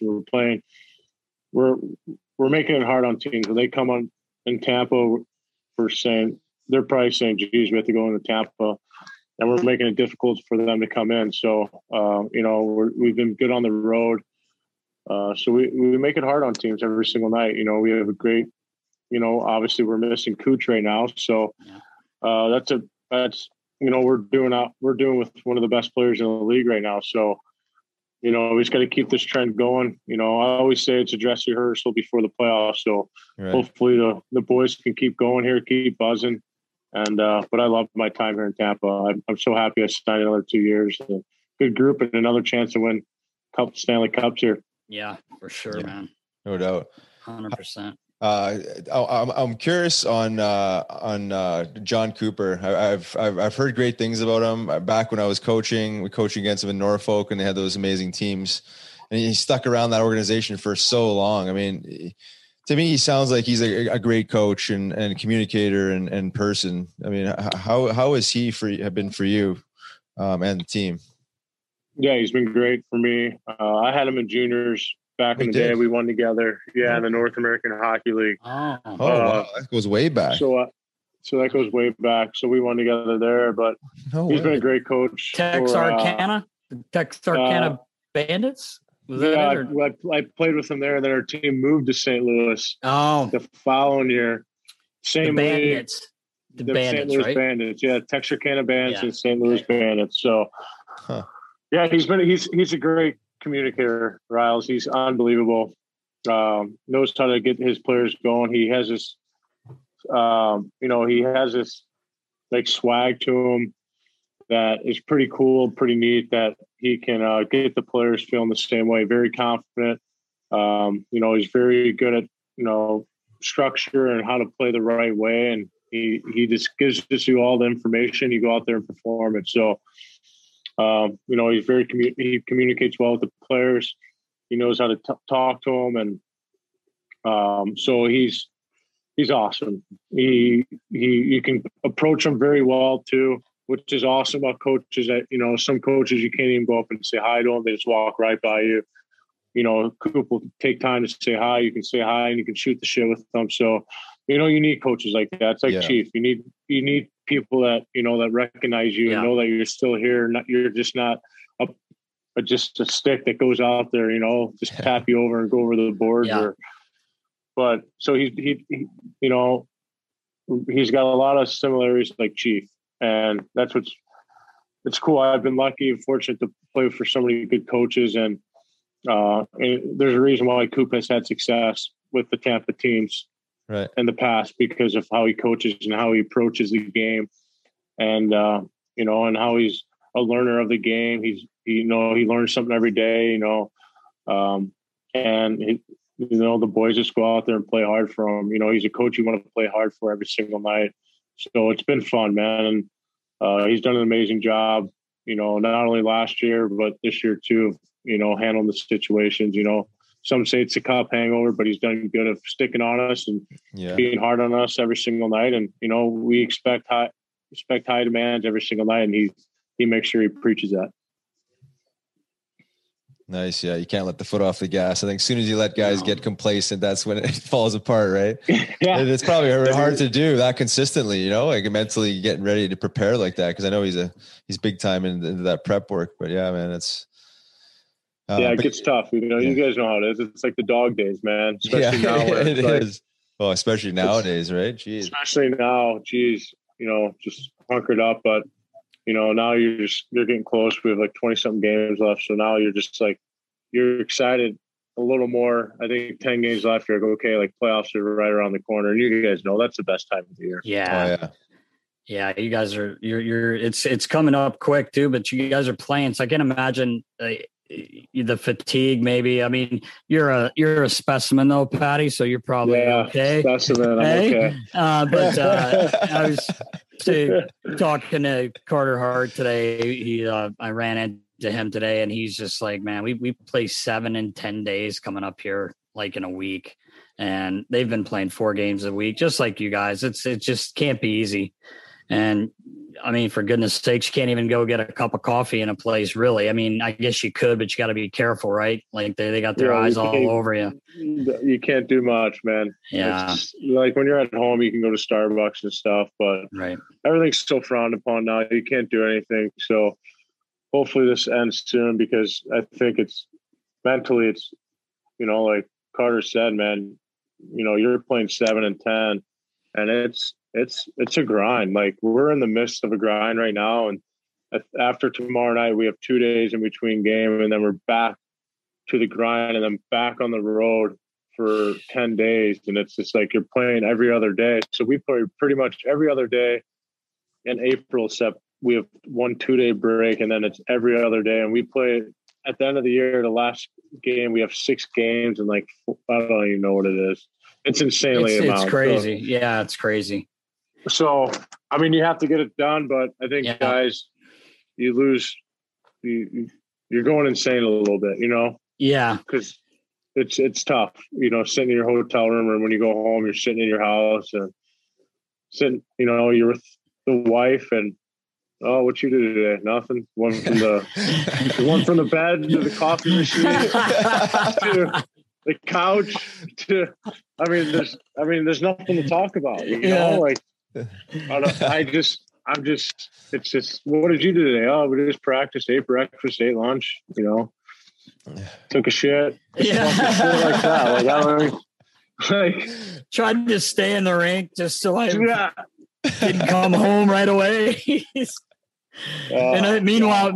Speaker 7: We're making it hard on teams. When they come on in Tampa, they're probably saying, geez, we have to go into Tampa. And we're making it difficult for them to come in. So, you know, we've been good on the road. So we make it hard on teams every single night. You know, we have a great, you know, obviously we're missing Cooch right now. So that's, you know, we're doing with one of the best players in the league right now. So, you know, we just got to keep this trend going. You know, I always say it's a dress rehearsal before the playoffs. So hopefully the boys can keep going here, keep buzzing. And, but I love my time here in Tampa. I'm so happy I signed another 2 years. Good group and another chance to win a couple Stanley Cups here.
Speaker 6: Yeah, for sure, man.
Speaker 8: No doubt.
Speaker 6: 100%.
Speaker 8: I'm curious on John Cooper. I've heard great things about him. Back when I was coaching, we coached against him in Norfolk, and they had those amazing teams. And he stuck around that organization for so long. I mean, to me, he sounds like he's a great coach and communicator and person. I mean, how has he been for you and the team?
Speaker 7: Yeah, he's been great for me. I had him in juniors back in the day. We won together. Yeah, in the North American Hockey League.
Speaker 8: Wow. That goes way back.
Speaker 7: So that goes way back. So we won together there. But he's been a great coach.
Speaker 6: Texarkana Bandits.
Speaker 7: I played with him there. Then our team moved to St. Louis. The following year, same league.
Speaker 6: The Bandits,
Speaker 7: St. Louis
Speaker 6: right?
Speaker 7: Bandits. Yeah, Texarkana Bandits and St. Louis Bandits. So, yeah, he's a great communicator, Riles. He's unbelievable. Knows how to get his players going. He has this, he has this like swag to him that is pretty cool, pretty neat, that he can get the players feeling the same way. Very confident. He's very good at, structure and how to play the right way. And he just gives you all the information. You go out there and perform it. So, he's he communicates well with the players. He knows how to talk to them. And so he's awesome. You can approach him very well too, which is awesome about coaches. That, some coaches, you can't even go up and say hi to them. They just walk right by you. Coop will take time to say hi. You can say hi and you can shoot the shit with them. So, you need coaches like that. It's like Chief. You need people that, that recognize you and know that you're still here. You're just not just a stick that goes out there, just tap you over and go over the board. But so he's got a lot of similarities like Chief. And it's cool. I've been lucky and fortunate to play for so many good coaches. And there's a reason why Coop has had success with the Tampa teams in the past, because of how he coaches and how he approaches the game, and and how he's a learner of the game. He learns something every day, and the boys just go out there and play hard for him. He's a coach you want to play hard for every single night. So it's been fun, man. And he's done an amazing job, not only last year, but this year too, handling the situations. Some say it's a cup hangover, but he's done good of sticking on us and being hard on us every single night. And, we expect high demands every single night, and he makes sure he preaches that.
Speaker 8: Nice. Yeah. You can't let the foot off the gas. I think as soon as you let guys get complacent, that's when it falls apart. Right.
Speaker 7: Yeah.
Speaker 8: And it's probably hard to do that consistently, like mentally getting ready to prepare like that. Cause I know he's big time into that prep work, but yeah, man, it's,
Speaker 7: it gets tough. You guys know how it is. It's like the dog days, man. Especially now where
Speaker 8: it is. Well, especially nowadays, right? Jeez.
Speaker 7: Especially now, geez, just hunkered up. But, now you're getting close. We have like 20 something games left. So now you're just like, you're excited a little more. I think 10 games left. You're like, okay, like playoffs are right around the corner. And you guys know that's the best time of the year.
Speaker 6: Yeah. Oh, yeah. Yeah. You guys are, it's coming up quick too, but you guys are playing. So I can imagine the fatigue maybe. I mean, you're a specimen though, Patty, so you're probably okay.
Speaker 7: Specimen, I'm okay.
Speaker 6: But I was talking to Carter Hart today. I ran into him today, and he's just like, man, we play 7 and 10 days coming up here like in a week, and they've been playing 4 games a week just like you guys. It just can't be easy. And I mean, for goodness sakes, you can't even go get a cup of coffee in a place, really. I mean, I guess you could, but you got to be careful, right? Like they got their eyes all over you.
Speaker 7: You can't do much, man.
Speaker 6: Yeah.
Speaker 7: Like when you're at home, you can go to Starbucks and stuff, but
Speaker 6: right.
Speaker 7: Everything's so frowned upon now. You can't do anything. So hopefully this ends soon, because I think it's mentally, it's, like Carter said, man, you're playing 7 and 10, and it's a grind. Like we're in the midst of a grind right now. And after tomorrow night, we have 2 days in between game, and then we're back to the grind and then back on the road for 10 days. And it's just like, you're playing every other day. So we play pretty much every other day in April, except we have 1 2-day break, and then it's every other day. And we play at the end of the year, the last game, we have 6 games, and like, I don't even know what it is. It's insanely
Speaker 6: It's crazy. So, yeah, it's crazy.
Speaker 7: So, I mean, you have to get it done, but I think guys, you lose, you're going insane a little bit,
Speaker 6: Yeah.
Speaker 7: Because it's tough, sitting in your hotel room, or when you go home, you're sitting in your house and sitting, you're with the wife, and what you do today? Nothing. One from the bed to the coffee machine to the couch to, there's nothing to talk about, like. It's just, what did you do today? Oh, we just practiced, ate breakfast, ate lunch, took a shit.
Speaker 6: Yeah.
Speaker 7: Shit like that. Like, I don't
Speaker 6: like, tried to stay in the rink just so I didn't come home right away. And meanwhile,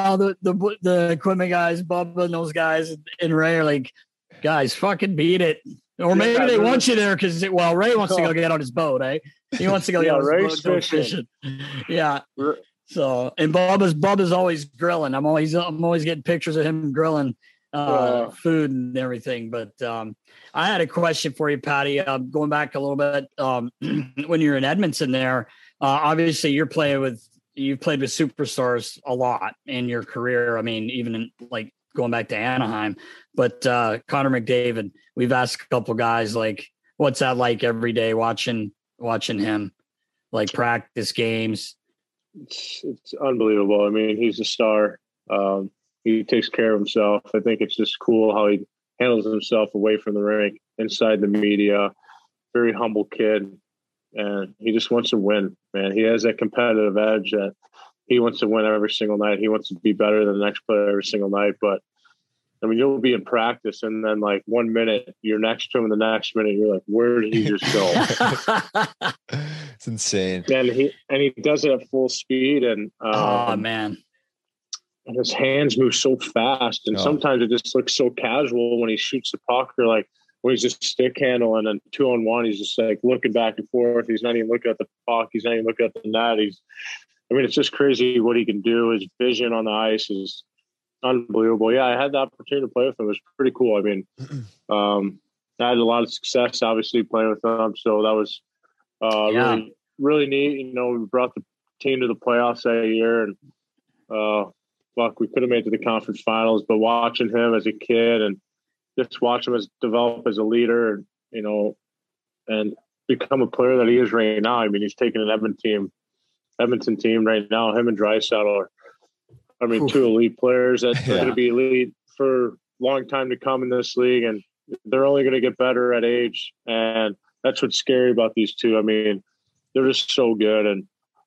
Speaker 6: the equipment guys, Bubba and those guys and Ray are like, guys, fucking beat it. Or maybe they want you there because, Ray wants to go get on his boat, eh? He wants to go get on his boat, go fishing. Yeah. So, and Bubba's always grilling. I'm always getting pictures of him grilling food and everything. But I had a question for you, Patty. Going back a little bit, when you're in Edmonton, there, obviously you've played with superstars a lot in your career. I mean, even in like going back to Anaheim, but Connor McDavid, we've asked a couple guys like, what's that like every day watching him like practice games?
Speaker 7: It's unbelievable. I mean, he's a star. He takes care of himself. I think it's just cool how he handles himself away from the rink, inside the media. Very humble kid, and he just wants to win, man. He has that competitive edge that he wants to win every single night. He wants to be better than the next player every single night. But I mean, you'll be in practice, and then like 1 minute you're next to him, and the next minute you're like, where did he just go?
Speaker 8: It's insane.
Speaker 7: And he does it at full speed, and
Speaker 6: man,
Speaker 7: and his hands move so fast, and sometimes it just looks so casual when he shoots the puck, or like when he's just stick handling and 2-on-1, he's just like looking back and forth. He's not even looking at the puck. He's not even looking at the net. It's just crazy what he can do. His vision on the ice is unbelievable. Yeah, I had the opportunity to play with him. It was pretty cool. I mean, I had a lot of success, obviously, playing with him. So that was really, really neat. We brought the team to the playoffs that year, and we could have made it to the conference finals. But watching him as a kid and just watch him develop as a leader, and become a player that he is right now. I mean, he's taking an Edmonton team right now. Him and Draisaitl are, two elite players that are going to be elite for a long time to come in this league, and they're only going to get better at age. And that's what's scary about these two. I mean, they're just so good, and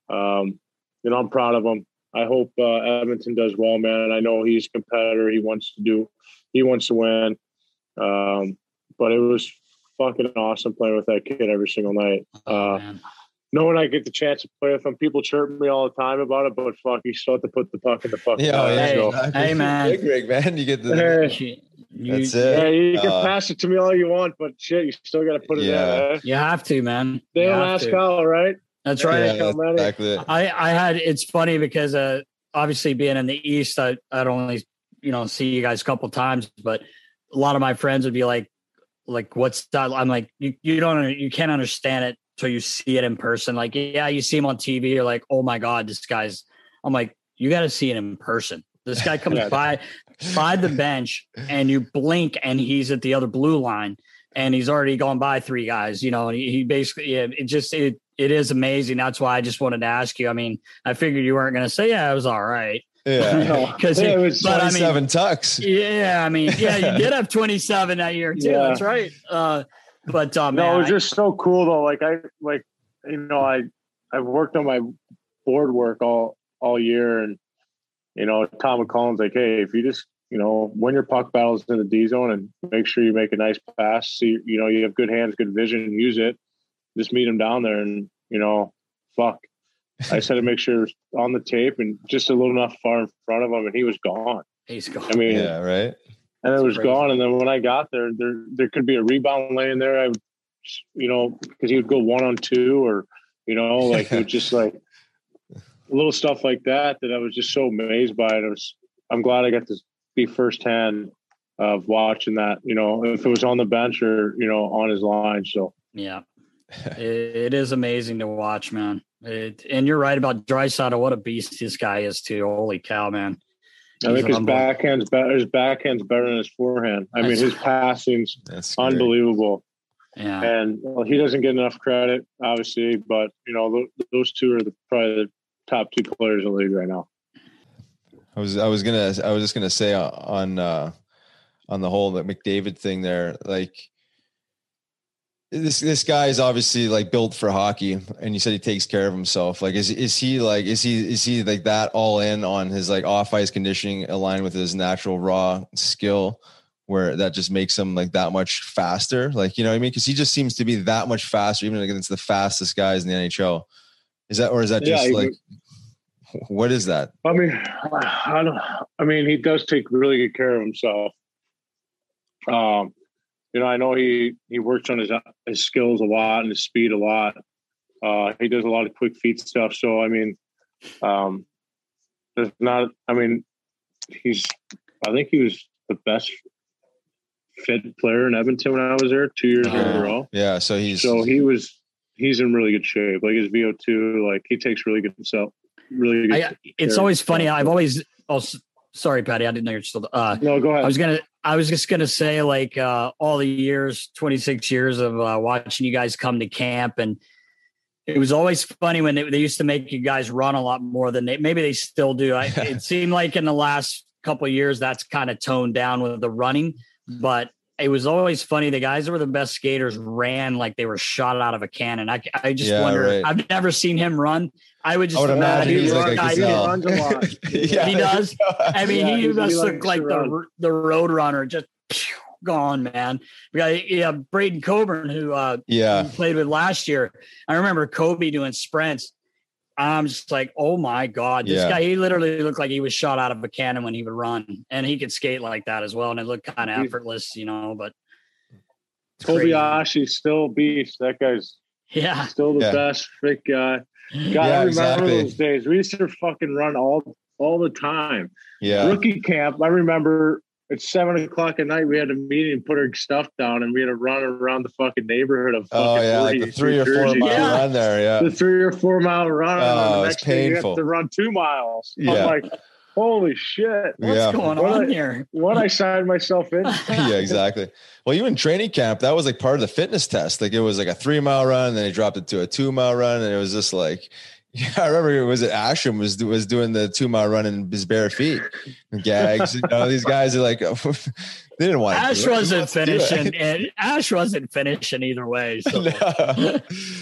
Speaker 7: I'm proud of them. I hope Edmonton does well, man. I know he's a competitor. He wants to win. But it was fucking awesome playing with that kid every single night. Knowing I get the chance to play with him, people chirp me all the time about it, but fuck, you still have to put the puck in the fucking
Speaker 6: Hey, man.
Speaker 8: Big rig, man. You get the that's it.
Speaker 7: Yeah, you can pass it to me all you want, but shit, you still got to put it in. Eh?
Speaker 6: You have to, man.
Speaker 7: They don't ask how, right?
Speaker 6: That's right.
Speaker 8: Yeah, that's exactly it.
Speaker 6: I had, it's funny because obviously being in the East, I'd only, see you guys a couple times, but a lot of my friends would be like, what's that? I'm like, you can't understand it till you see it in person. Like, yeah, you see him on TV, you're like, oh my God, this guy's, I'm like, you got to see it in person. This guy comes by the bench and you blink and he's at the other blue line and he's already gone by 3 guys, and he basically, it is amazing. That's why I just wanted to ask you. I mean, I figured you weren't going to say, yeah, it was all right.
Speaker 8: Yeah.
Speaker 6: Because
Speaker 8: it was 27 tucks.
Speaker 6: Yeah. I mean, yeah, you did have 27 that year too. Yeah. That's right.
Speaker 7: No, it was just so cool though. I've worked on my board work all year, and Tom McCollum's like, hey, if you just win your puck battles in the D zone and make sure you make a nice pass, see you have good hands, good vision, use it, just meet him down there, and fuck. I said to make sure it was on the tape and just a little enough far in front of him, and he was gone.
Speaker 6: He's gone.
Speaker 7: I mean,
Speaker 8: yeah, right.
Speaker 7: And it was gone. And then when I got there could be a rebound laying there. I would, because he would go 1-on-2 or, it was just like little stuff like that I was just so amazed by it. I'm glad I got to be firsthand of watching that, if it was on the bench or, on his line. So,
Speaker 6: yeah, it is amazing to watch, man. And you're right about Draisaitl. What a beast this guy is too. Holy cow, man.
Speaker 7: I think his backhand's better than his forehand. I mean, his passing's unbelievable.
Speaker 6: Yeah.
Speaker 7: And he doesn't get enough credit, obviously, but those two are probably the top 2 players in the league right now.
Speaker 8: I was just gonna say on the whole McDavid thing there, like this guy is obviously like built for hockey, and you said he takes care of himself. Like, is he like that all in on his like off ice conditioning aligned with his natural raw skill, where that just makes him like that much faster? Like, you know what I mean? Because he just seems to be that much faster, even against the fastest guys in the NHL. Is that just what is that?
Speaker 7: I mean, he does take really good care of himself. I know he works on his skills a lot and his speed a lot. He does a lot of quick feet stuff. So, I mean, I think he was the best fit player in Edmonton when I was there 2 years in a row.
Speaker 8: Yeah. So he's
Speaker 7: in really good shape. Like his VO2, like he takes really good himself. Really good.
Speaker 6: It's always funny. I've always, sorry, Patty, I didn't know you're still.
Speaker 7: No, go ahead.
Speaker 6: I was just gonna say, like, all the years, 26 years of watching you guys come to camp, and it was always funny when they used to make you guys run a lot more than maybe they still do. It seemed like in the last couple of years that's kind of toned down with the running, but it was always funny. The guys that were the best skaters ran like they were shot out of a cannon. I just wonder. Right. I've never seen him run. I would imagine
Speaker 7: he runs a lot.
Speaker 6: Yeah, he does. I mean, he must look like the road runner, just gone, man. We got Braden Coburn, who played with last year. I remember Kobe doing sprints. I'm just like, oh my God, this guy, he literally looked like he was shot out of a cannon when he would run, and he could skate like that as well. And it looked kind of effortless, but
Speaker 7: Kobayashi still beast. That guy's still the best fit guy. God, I remember those days. We used to fucking run all the time.
Speaker 8: Yeah.
Speaker 7: Rookie camp. I remember at 7:00 at night, we had a meeting and put our stuff down, and we had to run around the fucking neighborhood of fucking
Speaker 8: like the 3 or 4 mile run there. Yeah.
Speaker 7: The 3 or 4 mile run.
Speaker 8: Oh,
Speaker 7: and the next day you have to run 2 miles.
Speaker 8: Yeah.
Speaker 7: I'm like, holy shit.
Speaker 6: What's going on here?
Speaker 7: What I signed myself in.
Speaker 8: Yeah, exactly. Well, you in training camp, that was like part of the fitness test. Like it was like a 3 mile run, and then he dropped it to a 2 mile run. And it was just like, I remember Ashram was doing the 2 mile run in his bare feet. Gags, these guys are like, they didn't want to.
Speaker 6: Ash wasn't finishing, and Ash wasn't finishing either way. So.
Speaker 8: No.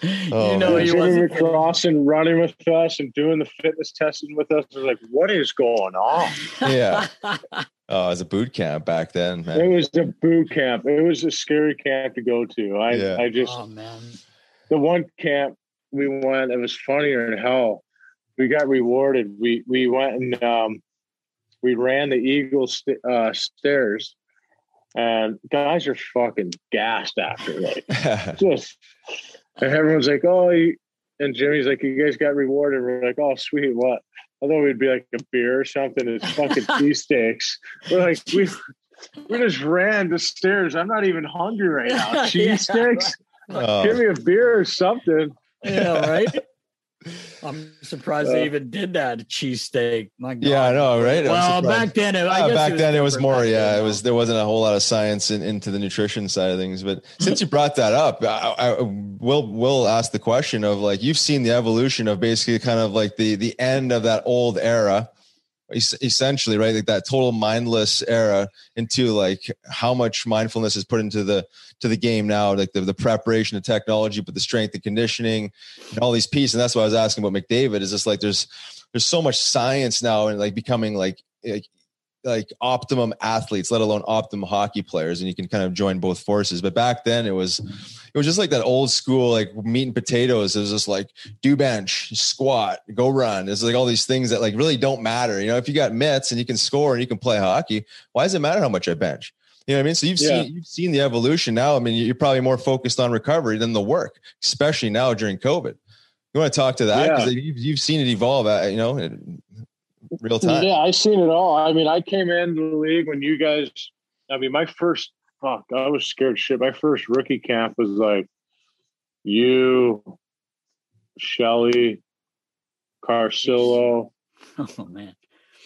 Speaker 6: You know, he
Speaker 7: wasn't across and running with us and doing the fitness testing with us. I was like, what is going on?
Speaker 8: Yeah. Oh, it was a boot camp back then, man.
Speaker 7: It was a boot camp. It was a scary camp to go to. I just,
Speaker 6: oh man,
Speaker 7: the one camp we went, it was funnier than hell. We got rewarded. We went and we ran the Eagle stairs, and guys are fucking gassed after, like, just. And everyone's like, "Oh," and Jimmy's like, "You guys got rewarded." We're like, "Oh, sweet, what?" I thought we'd be like a beer or something. It's fucking cheesesteaks. We're like, we just ran the stairs. I'm not even hungry right now. Cheesesteaks? Give me a beer or something.
Speaker 6: Yeah, right. I'm surprised they even did that cheesesteak. My God.
Speaker 8: Yeah, I know, right?
Speaker 6: Well, back then,
Speaker 8: it was more. Yeah, it was. There wasn't a whole lot of science into the nutrition side of things. But since you brought that up, we'll ask the question of, like, you've seen the evolution of basically kind of like the end of that old era, essentially, right? Like that total mindless era, into like how much mindfulness is put into the game now, like the preparation, the technology, but the strength and conditioning and all these pieces. And that's why I was asking about McDavid. Is just like there's so much science now and like becoming like optimum athletes, let alone optimum hockey players, and you can kind of join both forces. But back then it was just like that old school, like meat and potatoes. It was just like do bench, squat, go run. It's like all these things that like really don't matter. You know, if you got mitts and you can score and you can play hockey, why does it matter how much I bench? You know what I mean? So you've seen the evolution now. I mean, you're probably more focused on recovery than the work, especially now during COVID. You want to talk to that? Because you've seen it evolve, you know, in real time.
Speaker 7: Yeah, I've seen it all. I mean, I came into the league when you guys, I was scared shit. My first rookie camp was like you, Shelly, Carcillo.
Speaker 6: Oh, man.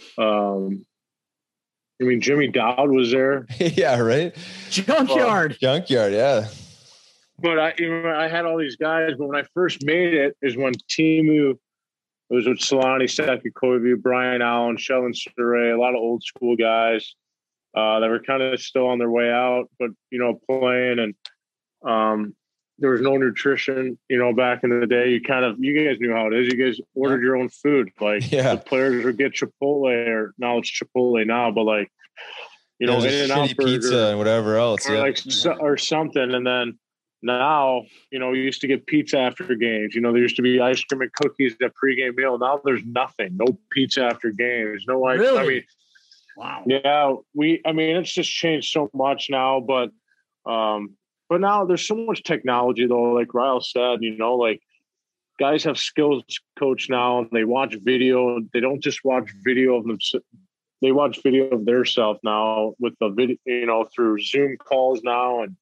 Speaker 7: I mean, Jimmy Dowd was there.
Speaker 8: Yeah, right.
Speaker 6: Junkyard,
Speaker 8: yeah.
Speaker 7: But I had all these guys. But when I first made it is when Timu, it was with Solani, Sekakovic, Brian Allen, Sheldon Surrey, a lot of old school guys that were kind of still on their way out, but, you know, playing. And there was no nutrition, you know, back in the day. You guys knew how it is. You guys ordered your own food. Like the players would get Chipotle, or now it's Chipotle now, but like, you know, In-N-Out
Speaker 8: pizza and whatever else.
Speaker 7: Or something. And then now, you know, you used to get pizza after games. You know, there used to be ice cream and cookies at pregame meal. Now there's nothing. No pizza after games. No ice.
Speaker 6: Really?
Speaker 7: I mean,
Speaker 6: wow.
Speaker 7: Yeah, it's just changed so much now, but now there's so much technology though. Like Ryle said, you know, like guys have skills coach now, and they watch video. They don't just watch video of them. They watch video of their self now with the video, you know, through Zoom calls now. And,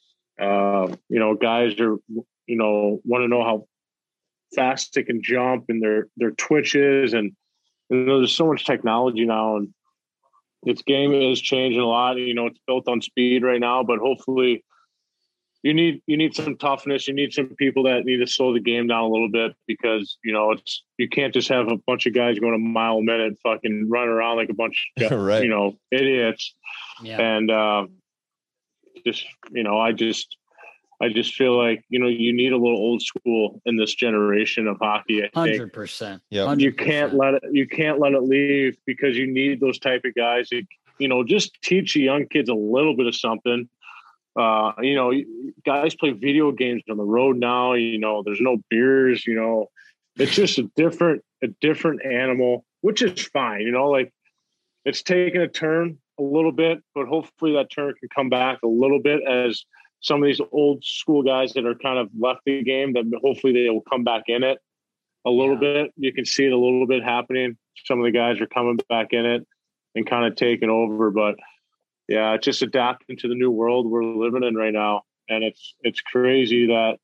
Speaker 7: you know, guys are, you know, want to know how fast they can jump and their twitches. And there's so much technology now, and its game is changing a lot. You know, it's built on speed right now, but hopefully you need some toughness. You need some people that need to slow the game down a little bit, because, you know, you can't just have a bunch of guys going a mile a minute, fucking run around like a bunch of,
Speaker 8: right,
Speaker 7: you know, idiots.
Speaker 6: Yeah.
Speaker 7: And, just, you know, I just feel like, you know, you need a little old school in this generation of hockey. I think
Speaker 6: 100%.
Speaker 8: Yeah.
Speaker 7: You can't let it leave, because you need those type of guys that, you know, just teach the young kids a little bit of something. You know, guys play video games on the road now. You know, there's no beers. You know, it's just a different animal, which is fine. You know, like it's taken a turn a little bit, but hopefully that turn can come back a little bit, as some of these old school guys that are kind of left the game, that hopefully they will come back in it a little bit. You can see it a little bit happening. Some of the guys are coming back in it and kind of taking over, but yeah, it's just adapting to the new world we're living in right now. And it's crazy that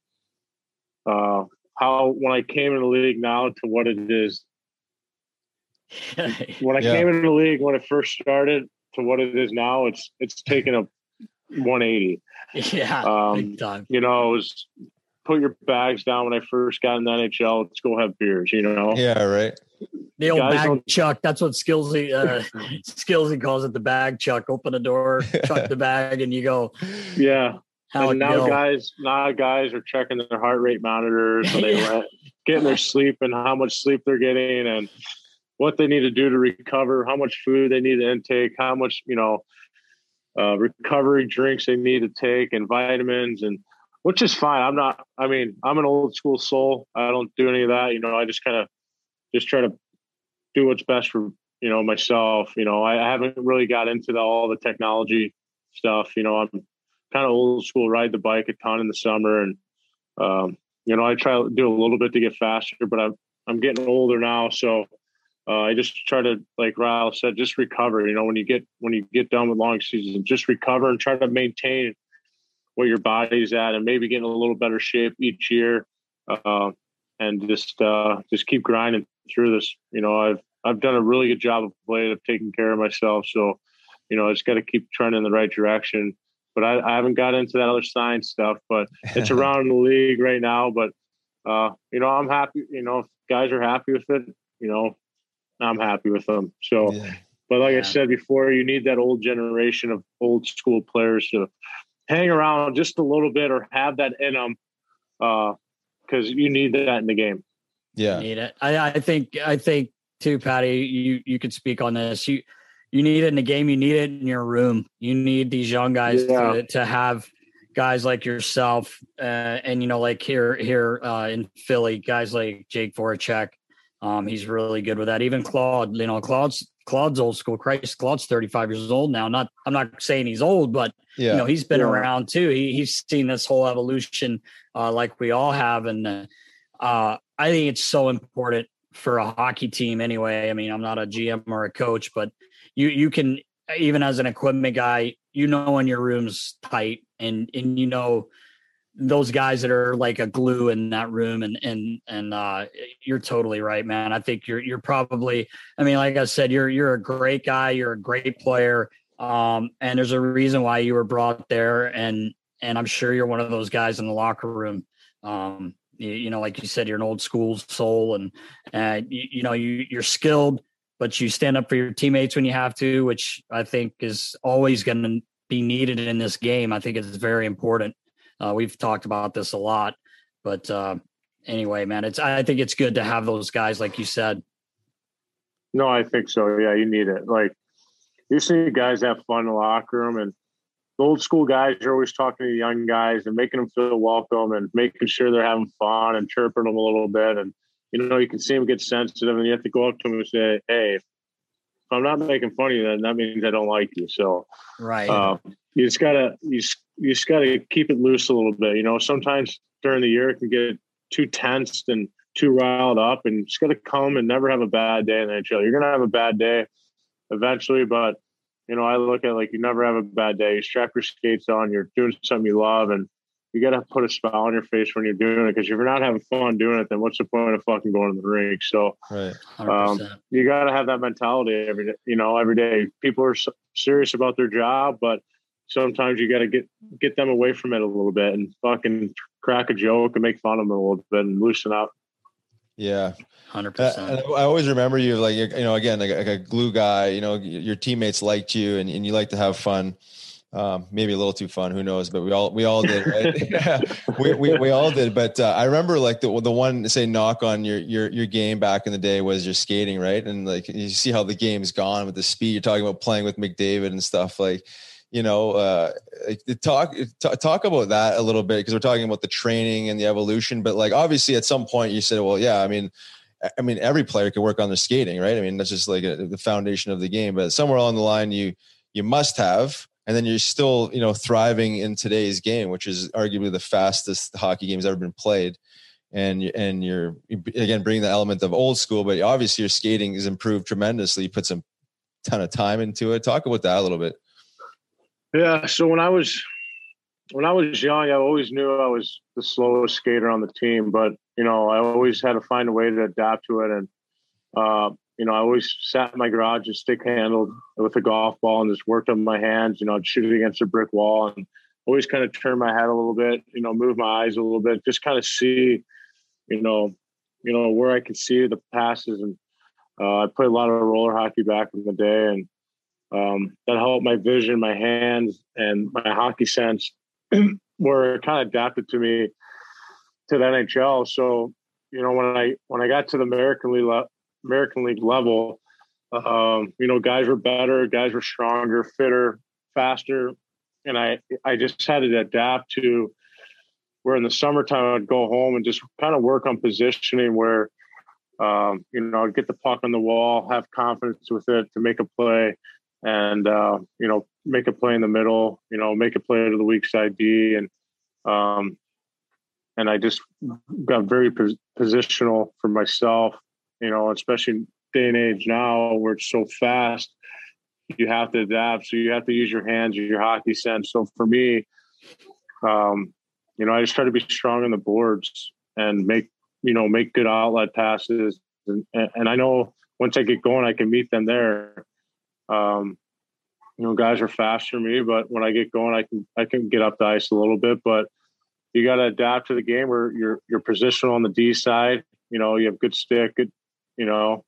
Speaker 7: how, when I came in the league now to what it is, when I came into the league, when it first started to what it is now, it's taken a 180.
Speaker 6: Yeah, big time.
Speaker 7: You know, it was put your bags down when I first got in the NHL. Let's go have beers, you know?
Speaker 8: Yeah, right.
Speaker 6: The old bag chuck. That's what Skillsy calls it, the bag chuck. Open the door, chuck the bag, and you go.
Speaker 7: Yeah. And now guys are checking their heart rate monitors, so they're getting their sleep and how much sleep they're getting and what they need to do to recover, how much food they need to intake, how much, recovery drinks they need to take and vitamins, and which is fine. I'm an old school soul. I don't do any of that. I just try to do what's best for, myself. I haven't really got into all the technology stuff. I'm kind of old school, ride the bike a ton in the summer. And, I try to do a little bit to get faster, but I'm getting older now. So I just try to, like Ryle said, just recover. When you get done with long seasons, just recover and try to maintain where your body's at and maybe get in a little better shape each year. And just keep grinding through this. I've done a really good job of late of taking care of myself. So, I just got to keep trending in the right direction. But I haven't got into that other science stuff, but it's around the league right now. But, I'm happy, if guys are happy with it, I'm happy with them. So, but like I said before, you need that old generation of old school players to hang around just a little bit or have that in them. Because you need that in the game.
Speaker 6: Yeah. You need it. I think too, Patty, you could speak on this. You need it in the game. You need it in your room. You need these young guys to have guys like yourself. And, like here in Philly, guys like Jake Voracek. He's really good with that. Even Claude, Claude's old school. Christ, Claude's 35 years old now. I'm not saying he's old, but he's been around too. He's seen this whole evolution, like we all have. And I think it's so important for a hockey team anyway. I mean, I'm not a GM or a coach, but you can, even as an equipment guy, when your room's tight and those guys that are like a glue in that room. And you're totally right, man. I think you're probably, like I said, you're a great guy. You're a great player. And there's a reason why you were brought there. And I'm sure you're one of those guys in the locker room. Like you said, you're an old school soul and you're skilled, but you stand up for your teammates when you have to, which I think is always going to be needed in this game. I think it's very important. We've talked about this a lot, but anyway, man, I think it's good to have those guys, like you said.
Speaker 7: No, I think so. Yeah, you need it. Like you see guys have fun in the locker room, and the old school guys are always talking to the young guys and making them feel welcome and making sure they're having fun and chirping them a little bit. And, you can see them get sensitive and you have to go up to them and say, hey, if I'm not making fun of you, then that means I don't like you. So
Speaker 6: right.
Speaker 7: You just gotta keep it loose a little bit. Sometimes during the year it can get too tensed and too riled up, and you just gotta come and never have a bad day in the NHL. You're gonna have a bad day eventually, but I look at it like you never have a bad day. You strap your skates on, you're doing something you love, and you got to put a smile on your face when you're doing it, because if you're not having fun doing it, then what's the point of fucking going to the rink? So you got to have that mentality every day. People are serious about their job, but sometimes you got to get them away from it a little bit and fucking crack a joke and make fun of them a little bit and loosen up.
Speaker 8: Yeah.
Speaker 6: 100%.
Speaker 8: I always remember you like, again, like a glue guy, your teammates liked you and you like to have fun. Maybe a little too fun, who knows, but we all did, right? Yeah, we all did. But I remember like the one, say, knock on your game back in the day was your skating, right? And like, you see how the game's gone with the speed. You're talking about playing with McDavid and stuff, like, talk about that a little bit, because we're talking about the training and the evolution, but like, obviously at some point you said, well, yeah, I mean, every player can work on their skating, right? I mean, that's just like the foundation of the game, but somewhere along the line, you must have, and then you're still, thriving in today's game, which is arguably the fastest hockey game's ever been played. And you're again, bringing the element of old school, but obviously your skating has improved tremendously. You put some ton of time into it. Talk about that a little bit.
Speaker 7: Yeah. So when I was young, I always knew I was the slowest skater on the team, but, I always had to find a way to adapt to it. And, I always sat in my garage and stick handled with a golf ball and just worked on my hands. I'd shoot it against a brick wall and always kind of turn my head a little bit, move my eyes a little bit, just kind of see, where I could see the passes. And I played a lot of roller hockey back in the day, and that helped my vision, my hands, and my hockey sense. where it kind of adapted to me to the NHL. So, you know, when I got to the American League level, you know, guys were better, guys were stronger, fitter, faster. And I just had to adapt to where in the summertime I'd go home and just kind of work on positioning where, you know, I'd get the puck on the wall, have confidence with it to make a play and, you know, make a play in the middle, you know, make a play to the weak side D. And I just got very positional for myself, you know, especially day and age now where it's so fast, you have to adapt. So you have to use your hands, your hockey sense. So for me, you know, I just try to be strong on the boards and make good outlet passes. And I know once I get going, I can meet them there. You know, guys are faster than me, but when I get going, I can get up the ice a little bit, but you got to adapt to the game where you're positional on the D side. You know, you have good stick, good, you know.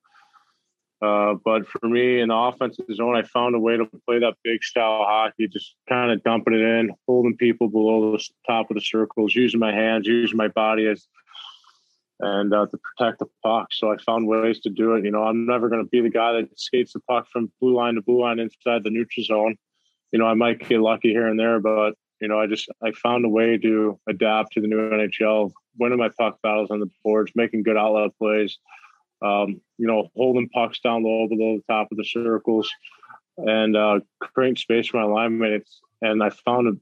Speaker 7: But for me in the offensive zone, I found a way to play that big style hockey, just kind of dumping it in, holding people below the top of the circles, using my hands, using my body and to protect the puck. So I found ways to do it. You know, I'm never going to be the guy that skates the puck from blue line to blue line inside the neutral zone. You know, I might get lucky here and there, but you know, I found a way to adapt to the new NHL, winning my puck battles on the boards, making good outlet plays, you know, holding pucks down low below the top of the circles and creating space for my line mates. And I found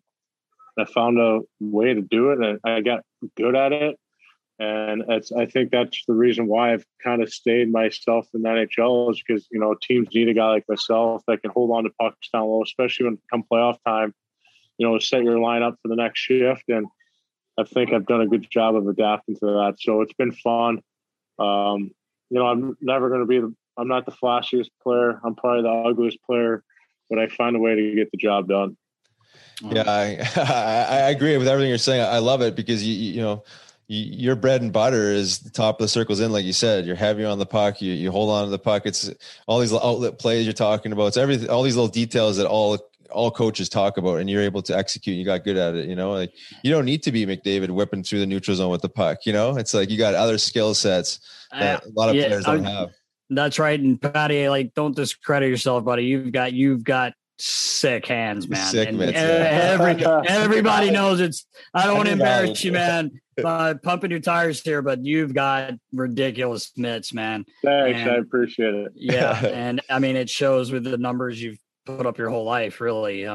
Speaker 7: a way to do it and I got good at it. And I think that's the reason why I've kind of stayed myself in the NHL is because, you know, teams need a guy like myself that can hold on to pucks down low, especially when it come playoff time. You know, set your lineup for the next shift. And I think I've done a good job of adapting to that. So it's been fun. You know, I'm never going to be I'm not the flashiest player. I'm probably the ugliest player, but I find a way to get the job done.
Speaker 8: Yeah, I agree with everything you're saying. I love it because you know, your bread and butter is the top of the circles in, like you said, you're heavy on the puck. You hold on to the puck. It's all these outlet plays you're talking about. It's everything, all these little details that all coaches talk about and you're able to execute. You got good at it. You know, like you don't need to be McDavid whipping through the neutral zone with the puck. You know, it's like you got other skill sets that a lot of players don't have.
Speaker 6: That's right. And Patty, like, don't discredit yourself, buddy. You've got sick hands, man.
Speaker 8: Sick mitts,
Speaker 6: everybody knows it's, I don't want to embarrass you, man, by pumping your tires here, but you've got ridiculous mitts, man.
Speaker 7: Thanks. I appreciate it.
Speaker 6: Yeah. And I mean, it shows with the numbers you've put up your whole life, really.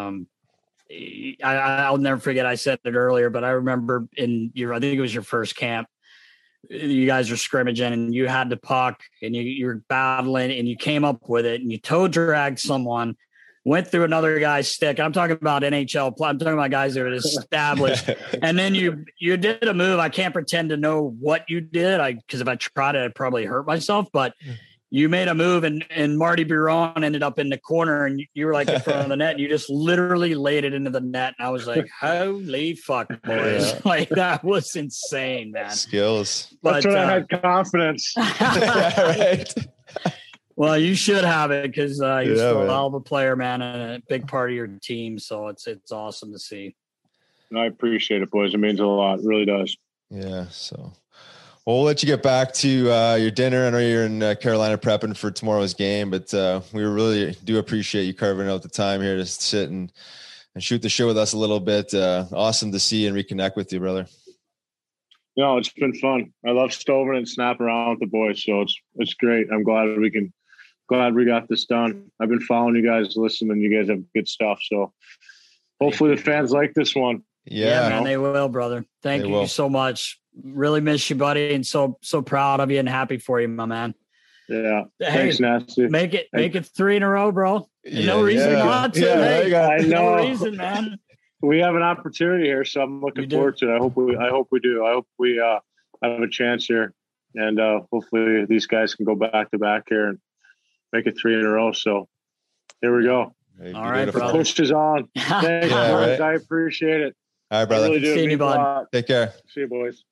Speaker 6: I'll never forget, I said it earlier, but I remember I think it was your first camp, you guys were scrimmaging and you had the puck and you're battling and you came up with it and you toe dragged someone, went through another guy's stick. I'm talking about NHL. I'm talking about guys that are established. And then you did a move. I can't pretend to know what you did. Because if I tried it, I'd probably hurt myself. But you made a move and Marty Biron ended up in the corner and you were like in front of the net. And you just literally laid it into the net. And I was like, holy fuck, boys. Like, that was insane, man.
Speaker 8: Skills.
Speaker 7: That's when I had confidence.
Speaker 8: Right.
Speaker 6: Well, you should have it because you're still a hell of a player, man, and a big part of your team. So it's awesome to see.
Speaker 7: I appreciate it, boys. It means a lot. It really does.
Speaker 8: Yeah. So we'll let you get back to your dinner. I know you're in Carolina prepping for tomorrow's game, but we really do appreciate you carving out the time here to sit and shoot the show with us a little bit. Awesome to see and reconnect with you, brother.
Speaker 7: No, it's been fun. I love stoving and snapping around with the boys. So it's great. I'm glad we got this done. I've been following you guys, listening. You guys have good stuff. So hopefully the fans like this one.
Speaker 6: Yeah, man, they will, brother. Thank you so much. Really miss you, buddy. And so proud of you and happy for you, my man.
Speaker 7: Yeah.
Speaker 6: Hey,
Speaker 7: thanks, Nasty.
Speaker 6: Make it 3 in a row, bro. No reason not to.
Speaker 7: Yeah, I know.
Speaker 6: No reason, man.
Speaker 7: We have an opportunity here, so I'm looking forward to it. I hope we do. I hope we have a chance here. And hopefully these guys can go back to back here and make it 3 in a row. So here we go.
Speaker 6: All right, brother.
Speaker 7: The push is on. Thanks, boys. Right. I appreciate it.
Speaker 8: All right, brother.
Speaker 7: I really do.
Speaker 6: See you, bud.
Speaker 8: Take care.
Speaker 7: See you, boys.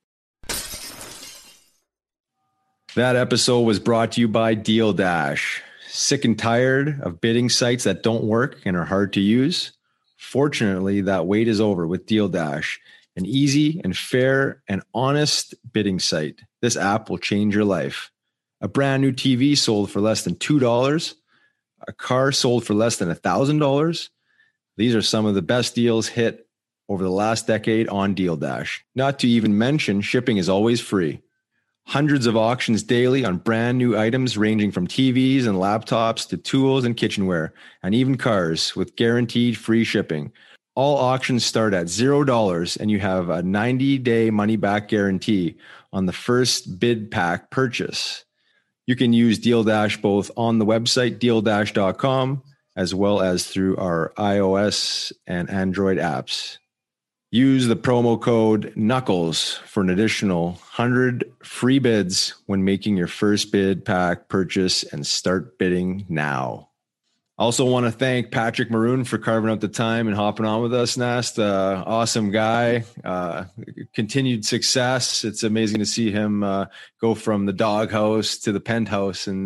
Speaker 5: That episode was brought to you by Deal Dash. Sick and tired of bidding sites that don't work and are hard to use? Fortunately, that wait is over with Deal Dash, an easy and fair and honest bidding site. This app will change your life. A brand new TV sold for less than $2, a car sold for less than $1,000. These are some of the best deals hit over the last decade on Deal Dash. Not to even mention, shipping is always free. Hundreds of auctions daily on brand new items ranging from TVs and laptops to tools and kitchenware, and even cars with guaranteed free shipping. All auctions start at $0 and you have a 90-day money-back guarantee on the first bid pack purchase. You can use Deal Dash both on the website, dealdash.com, as well as through our iOS and Android apps. Use the promo code KNUCKLES for an additional 100 free bids when making your first bid pack purchase, and start bidding now. I also want to thank Patrick Maroon for carving out the time and hopping on with us, Nast. Awesome guy. Continued success. It's amazing to see him go from the doghouse to the penthouse. And,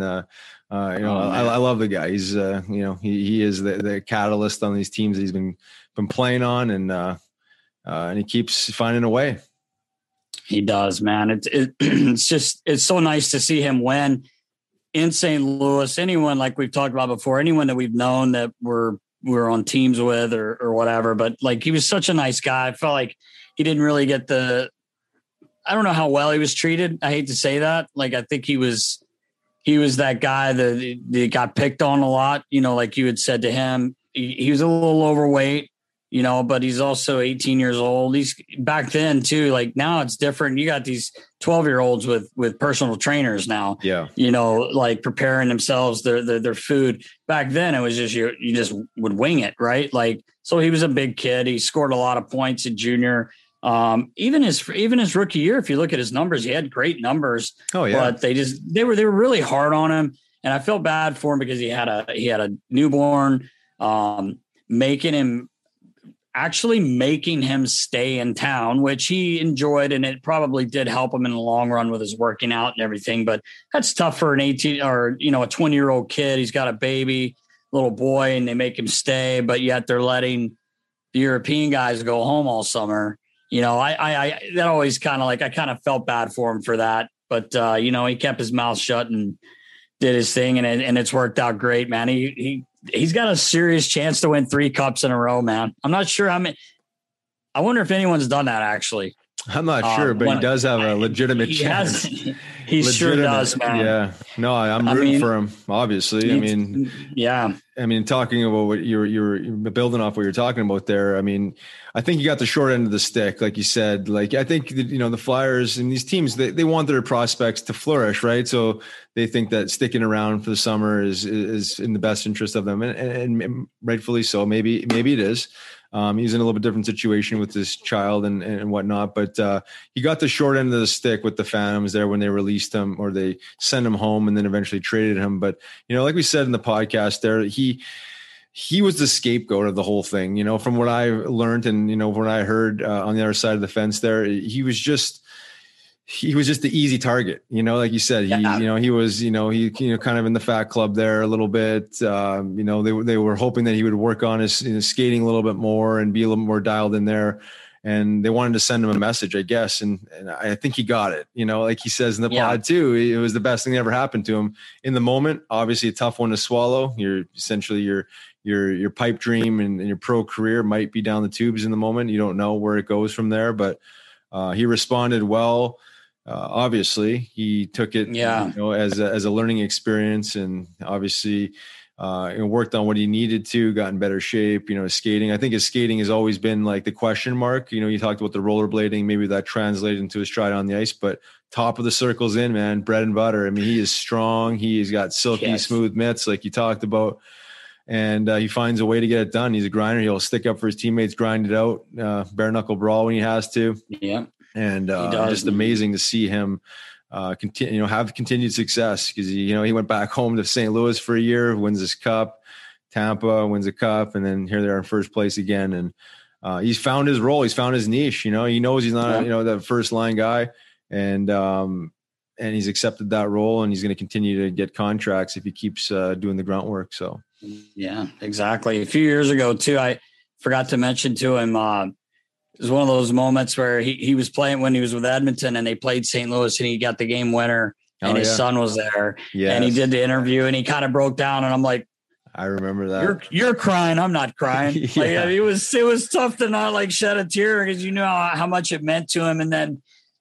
Speaker 5: I love the guy. He's, he is the catalyst on these teams that he's been playing on, and he keeps finding a way.
Speaker 6: He does, man. It's so nice to see him win in St. Louis. Anyone, like we've talked about before, anyone that we've known that we're on teams with or whatever, but like, he was such a nice guy. I felt like he didn't really get I don't know how well he was treated. I hate to say that. Like, I think he was that guy that got picked on a lot, like you had said to him. He was a little overweight, but he's also 18 years old. He's back then too. Like, now it's different. You got these 12-year-olds with personal trainers now, like preparing themselves, their food. Back then it was just, you just would wing it. Right. Like, so he was a big kid. He scored a lot of points in junior. Even his rookie year, if you look at his numbers, he had great numbers. Oh yeah. But they were really hard on him. And I felt bad for him because he had a newborn, making him stay in town, which he enjoyed. And it probably did help him in the long run with his working out and everything. But that's tough for an 18 or, a 20-year-old kid. He's got a baby, little boy, and they make him stay, but yet they're letting the European guys go home all summer. I that always kind of I kind of felt bad for him for that. But, he kept his mouth shut and did his thing, and it's worked out great, man. He's got a serious chance to win 3 cups in a row, man. I'm not sure. I wonder if anyone's done that, actually.
Speaker 5: I'm not sure, but he does have a legitimate chance.
Speaker 6: He sure does, man.
Speaker 5: Yeah. No, I'm rooting for him, obviously. Talking about what you're building off what you're talking about there. I think you got the short end of the stick, like you said. Like, I think that, the Flyers and these teams, they want their prospects to flourish, right? So they think that sticking around for the summer is in the best interest of them, and rightfully so. Maybe it is. He's in a little bit different situation with his child and whatnot, but he got the short end of the stick with the Phantoms there when they released him, or they sent him home and then eventually traded him. But, like we said in the podcast there, he was the scapegoat of the whole thing, from what I learned and, what I heard on the other side of the fence there. He was just the easy target, like you said. He was kind of in the fat club there a little bit. They were hoping that he would work on his skating a little bit more and be a little more dialed in there. And they wanted to send him a message, I guess. And I think he got it, like he says in the pod too. It was the best thing that ever happened to him in the moment. Obviously a tough one to swallow. Your pipe dream and your pro career might be down the tubes in the moment. You don't know where it goes from there, but he responded well. Obviously he took it as a learning experience, and obviously worked on what he needed to, got in better shape. Skating, I think his skating has always been like the question mark. You talked about the rollerblading, maybe that translated into his stride on the ice, but top of the circle's in, man, bread and butter. He is strong. He's got silky smooth mitts like you talked about, and he finds a way to get it done. He's a grinder. He'll stick up for his teammates, grind it out, bare knuckle brawl when he has to. Yeah. And just amazing to see him continue, have continued success, because he went back home to St. Louis for a year, wins this cup, Tampa wins a cup, and then here they are in first place again. And he's found his role, he's found his niche. He knows he's not the first line guy, and he's accepted that role, and he's going to continue to get contracts if he keeps doing the grunt work. So
Speaker 6: yeah, exactly. A few years ago too, forgot to mention to him, it was one of those moments where he was playing when he was with Edmonton and they played St. Louis and he got the game winner and his son was there and he did the interview and he kind of broke down and I'm like,
Speaker 5: I remember that.
Speaker 6: You're crying. I'm not crying. Like, it was tough to not like shed a tear because you know how much it meant to him. And then,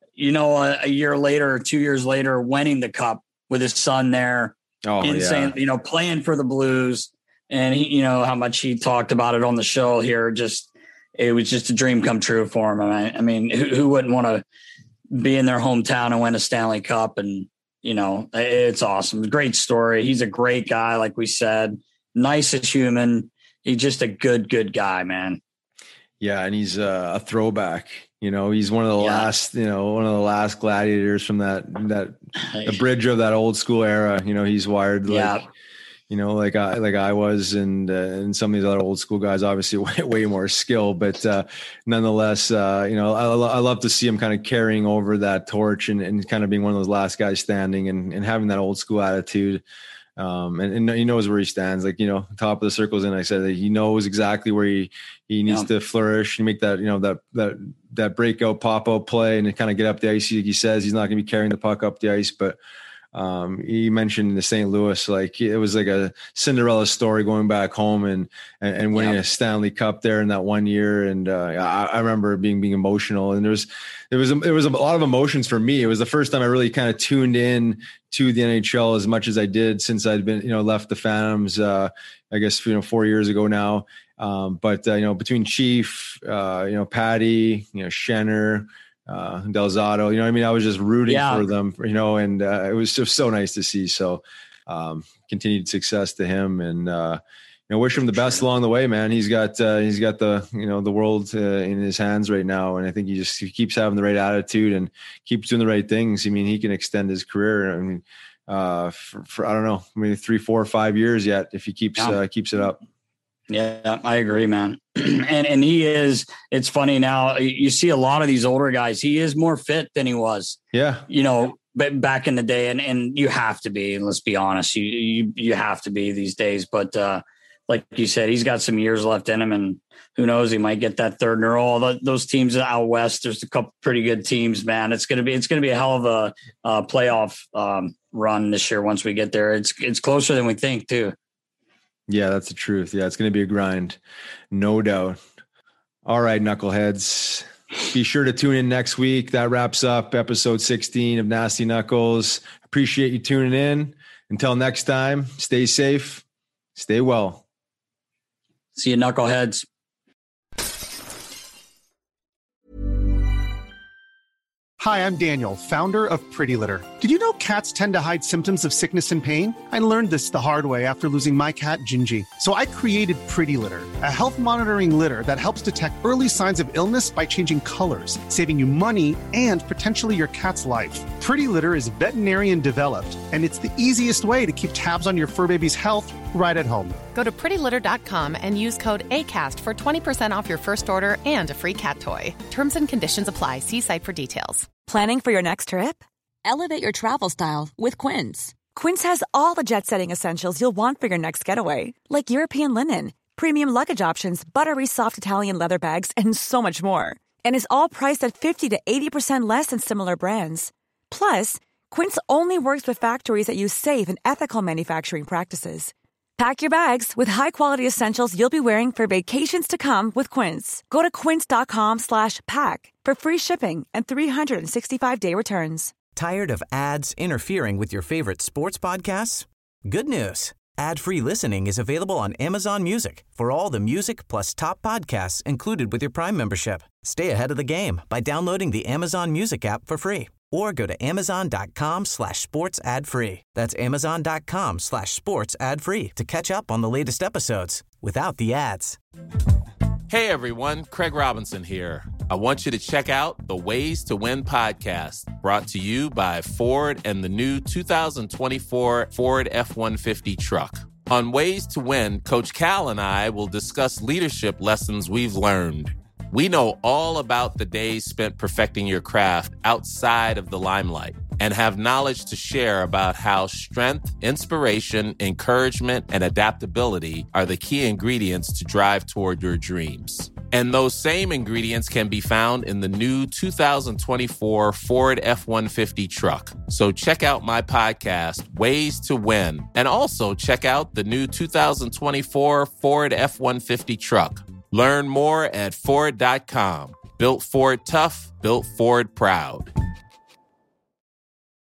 Speaker 6: a year later or 2 years later, winning the cup with his son there, insane, playing for the Blues. And he, how much he talked about it on the show here. It was just a dream come true for him. I mean, who wouldn't want to be in their hometown and win a Stanley Cup? And, it's awesome. Great story. He's a great guy. Like we said, nicest human. He's just a good guy, man. Yeah.
Speaker 5: And he's a throwback, he's one of the last, one of the last gladiators from the bridge of that old school era. He's wired like I was, and some of these other old school guys, obviously way more skill, but nonetheless, I love to see him kind of carrying over that torch and kind of being one of those last guys standing and having that old school attitude. And he knows where he stands, top of the circles. And I said that he knows exactly where he needs to flourish and make that, that breakout pop out play and kind of get up the ice. He says he's not going to be carrying the puck up the ice, but he mentioned the St. Louis, it was like a Cinderella story going back home and winning a Stanley Cup there in that 1 year. And I remember being emotional, and there was a lot of emotions for me. It was the first time I really kind of tuned in to the NHL as much as I did since I'd been, left the Phantoms, I guess, 4 years ago now. But between Chief, Patty, Schenner, Delzato, I was just rooting for them, and it was just so nice to see. So continued success to him, and wish him the best along the way, man. He's got the the world in his hands right now, and I think he keeps having the right attitude and keeps doing the right things. I mean, he can extend his career. I mean, for I don't know, maybe 3, 4, 5 years yet if he keeps it up.
Speaker 6: Yeah, I agree, man. And he is, it's funny now, you see a lot of these older guys, he is more fit than he was.
Speaker 5: Yeah.
Speaker 6: But back in the day, and you have to be, and let's be honest, you have to be these days. But like you said, he's got some years left in him, and who knows, he might get that third in a row. Those teams out west, there's a couple pretty good teams, man. It's gonna be a hell of a playoff run this year once we get there. It's closer than we think too.
Speaker 5: Yeah, that's the truth. Yeah, it's going to be a grind, no doubt. All right, knuckleheads. Be sure to tune in next week. That wraps up episode 16 of Nasty Knuckles. Appreciate you tuning in. Until next time, stay safe, stay well.
Speaker 6: See you, knuckleheads.
Speaker 9: Hi, I'm Daniel, founder of Pretty Litter. Did you know cats tend to hide symptoms of sickness and pain? I learned this the hard way after losing my cat, Gingy. So I created Pretty Litter, a health monitoring litter that helps detect early signs of illness by changing colors, saving you money and potentially your cat's life. Pretty Litter is veterinarian developed, and it's the easiest way to keep tabs on your fur baby's health right at home.
Speaker 10: Go to prettylitter.com and use code ACAST for 20% off your first order and a free cat toy. Terms and conditions apply. See site for details.
Speaker 11: Planning for your next trip? Elevate your travel style with Quince. Quince has all the jet-setting essentials you'll want for your next getaway, like European linen, premium luggage options, buttery soft Italian leather bags, and so much more. And is all priced at 50 to 80% less than similar brands. Plus, Quince only works with factories that use safe and ethical manufacturing practices. Pack your bags with high-quality essentials you'll be wearing for vacations to come with Quince. Go to quince.com/pack for free shipping and 365-day returns.
Speaker 2: Tired of ads interfering with your favorite sports podcasts? Good news. Ad-free listening is available on Amazon Music for all the music plus top podcasts included with your Prime membership. Stay ahead of the game by downloading the Amazon Music app for free or go to amazon.com/sports ad free. That's amazon.com/sports ad free to catch up on the latest episodes without the ads.
Speaker 12: Hey everyone, Craig Robinson here. I want you to check out the Ways to Win podcast, brought to you by Ford and the new 2024 Ford F-150 truck. On Ways to Win, Coach Cal and I will discuss leadership lessons we've learned. We know all about the days spent perfecting your craft outside of the limelight. and have knowledge to share about how strength, inspiration, encouragement, and adaptability are the key ingredients to drive toward your dreams. And those same ingredients can be found in the new 2024 Ford F-150 truck. So check out my podcast, Ways to Win, and also check out the new 2024 Ford F-150 truck. Learn more at Ford.com. Built Ford tough, built Ford proud.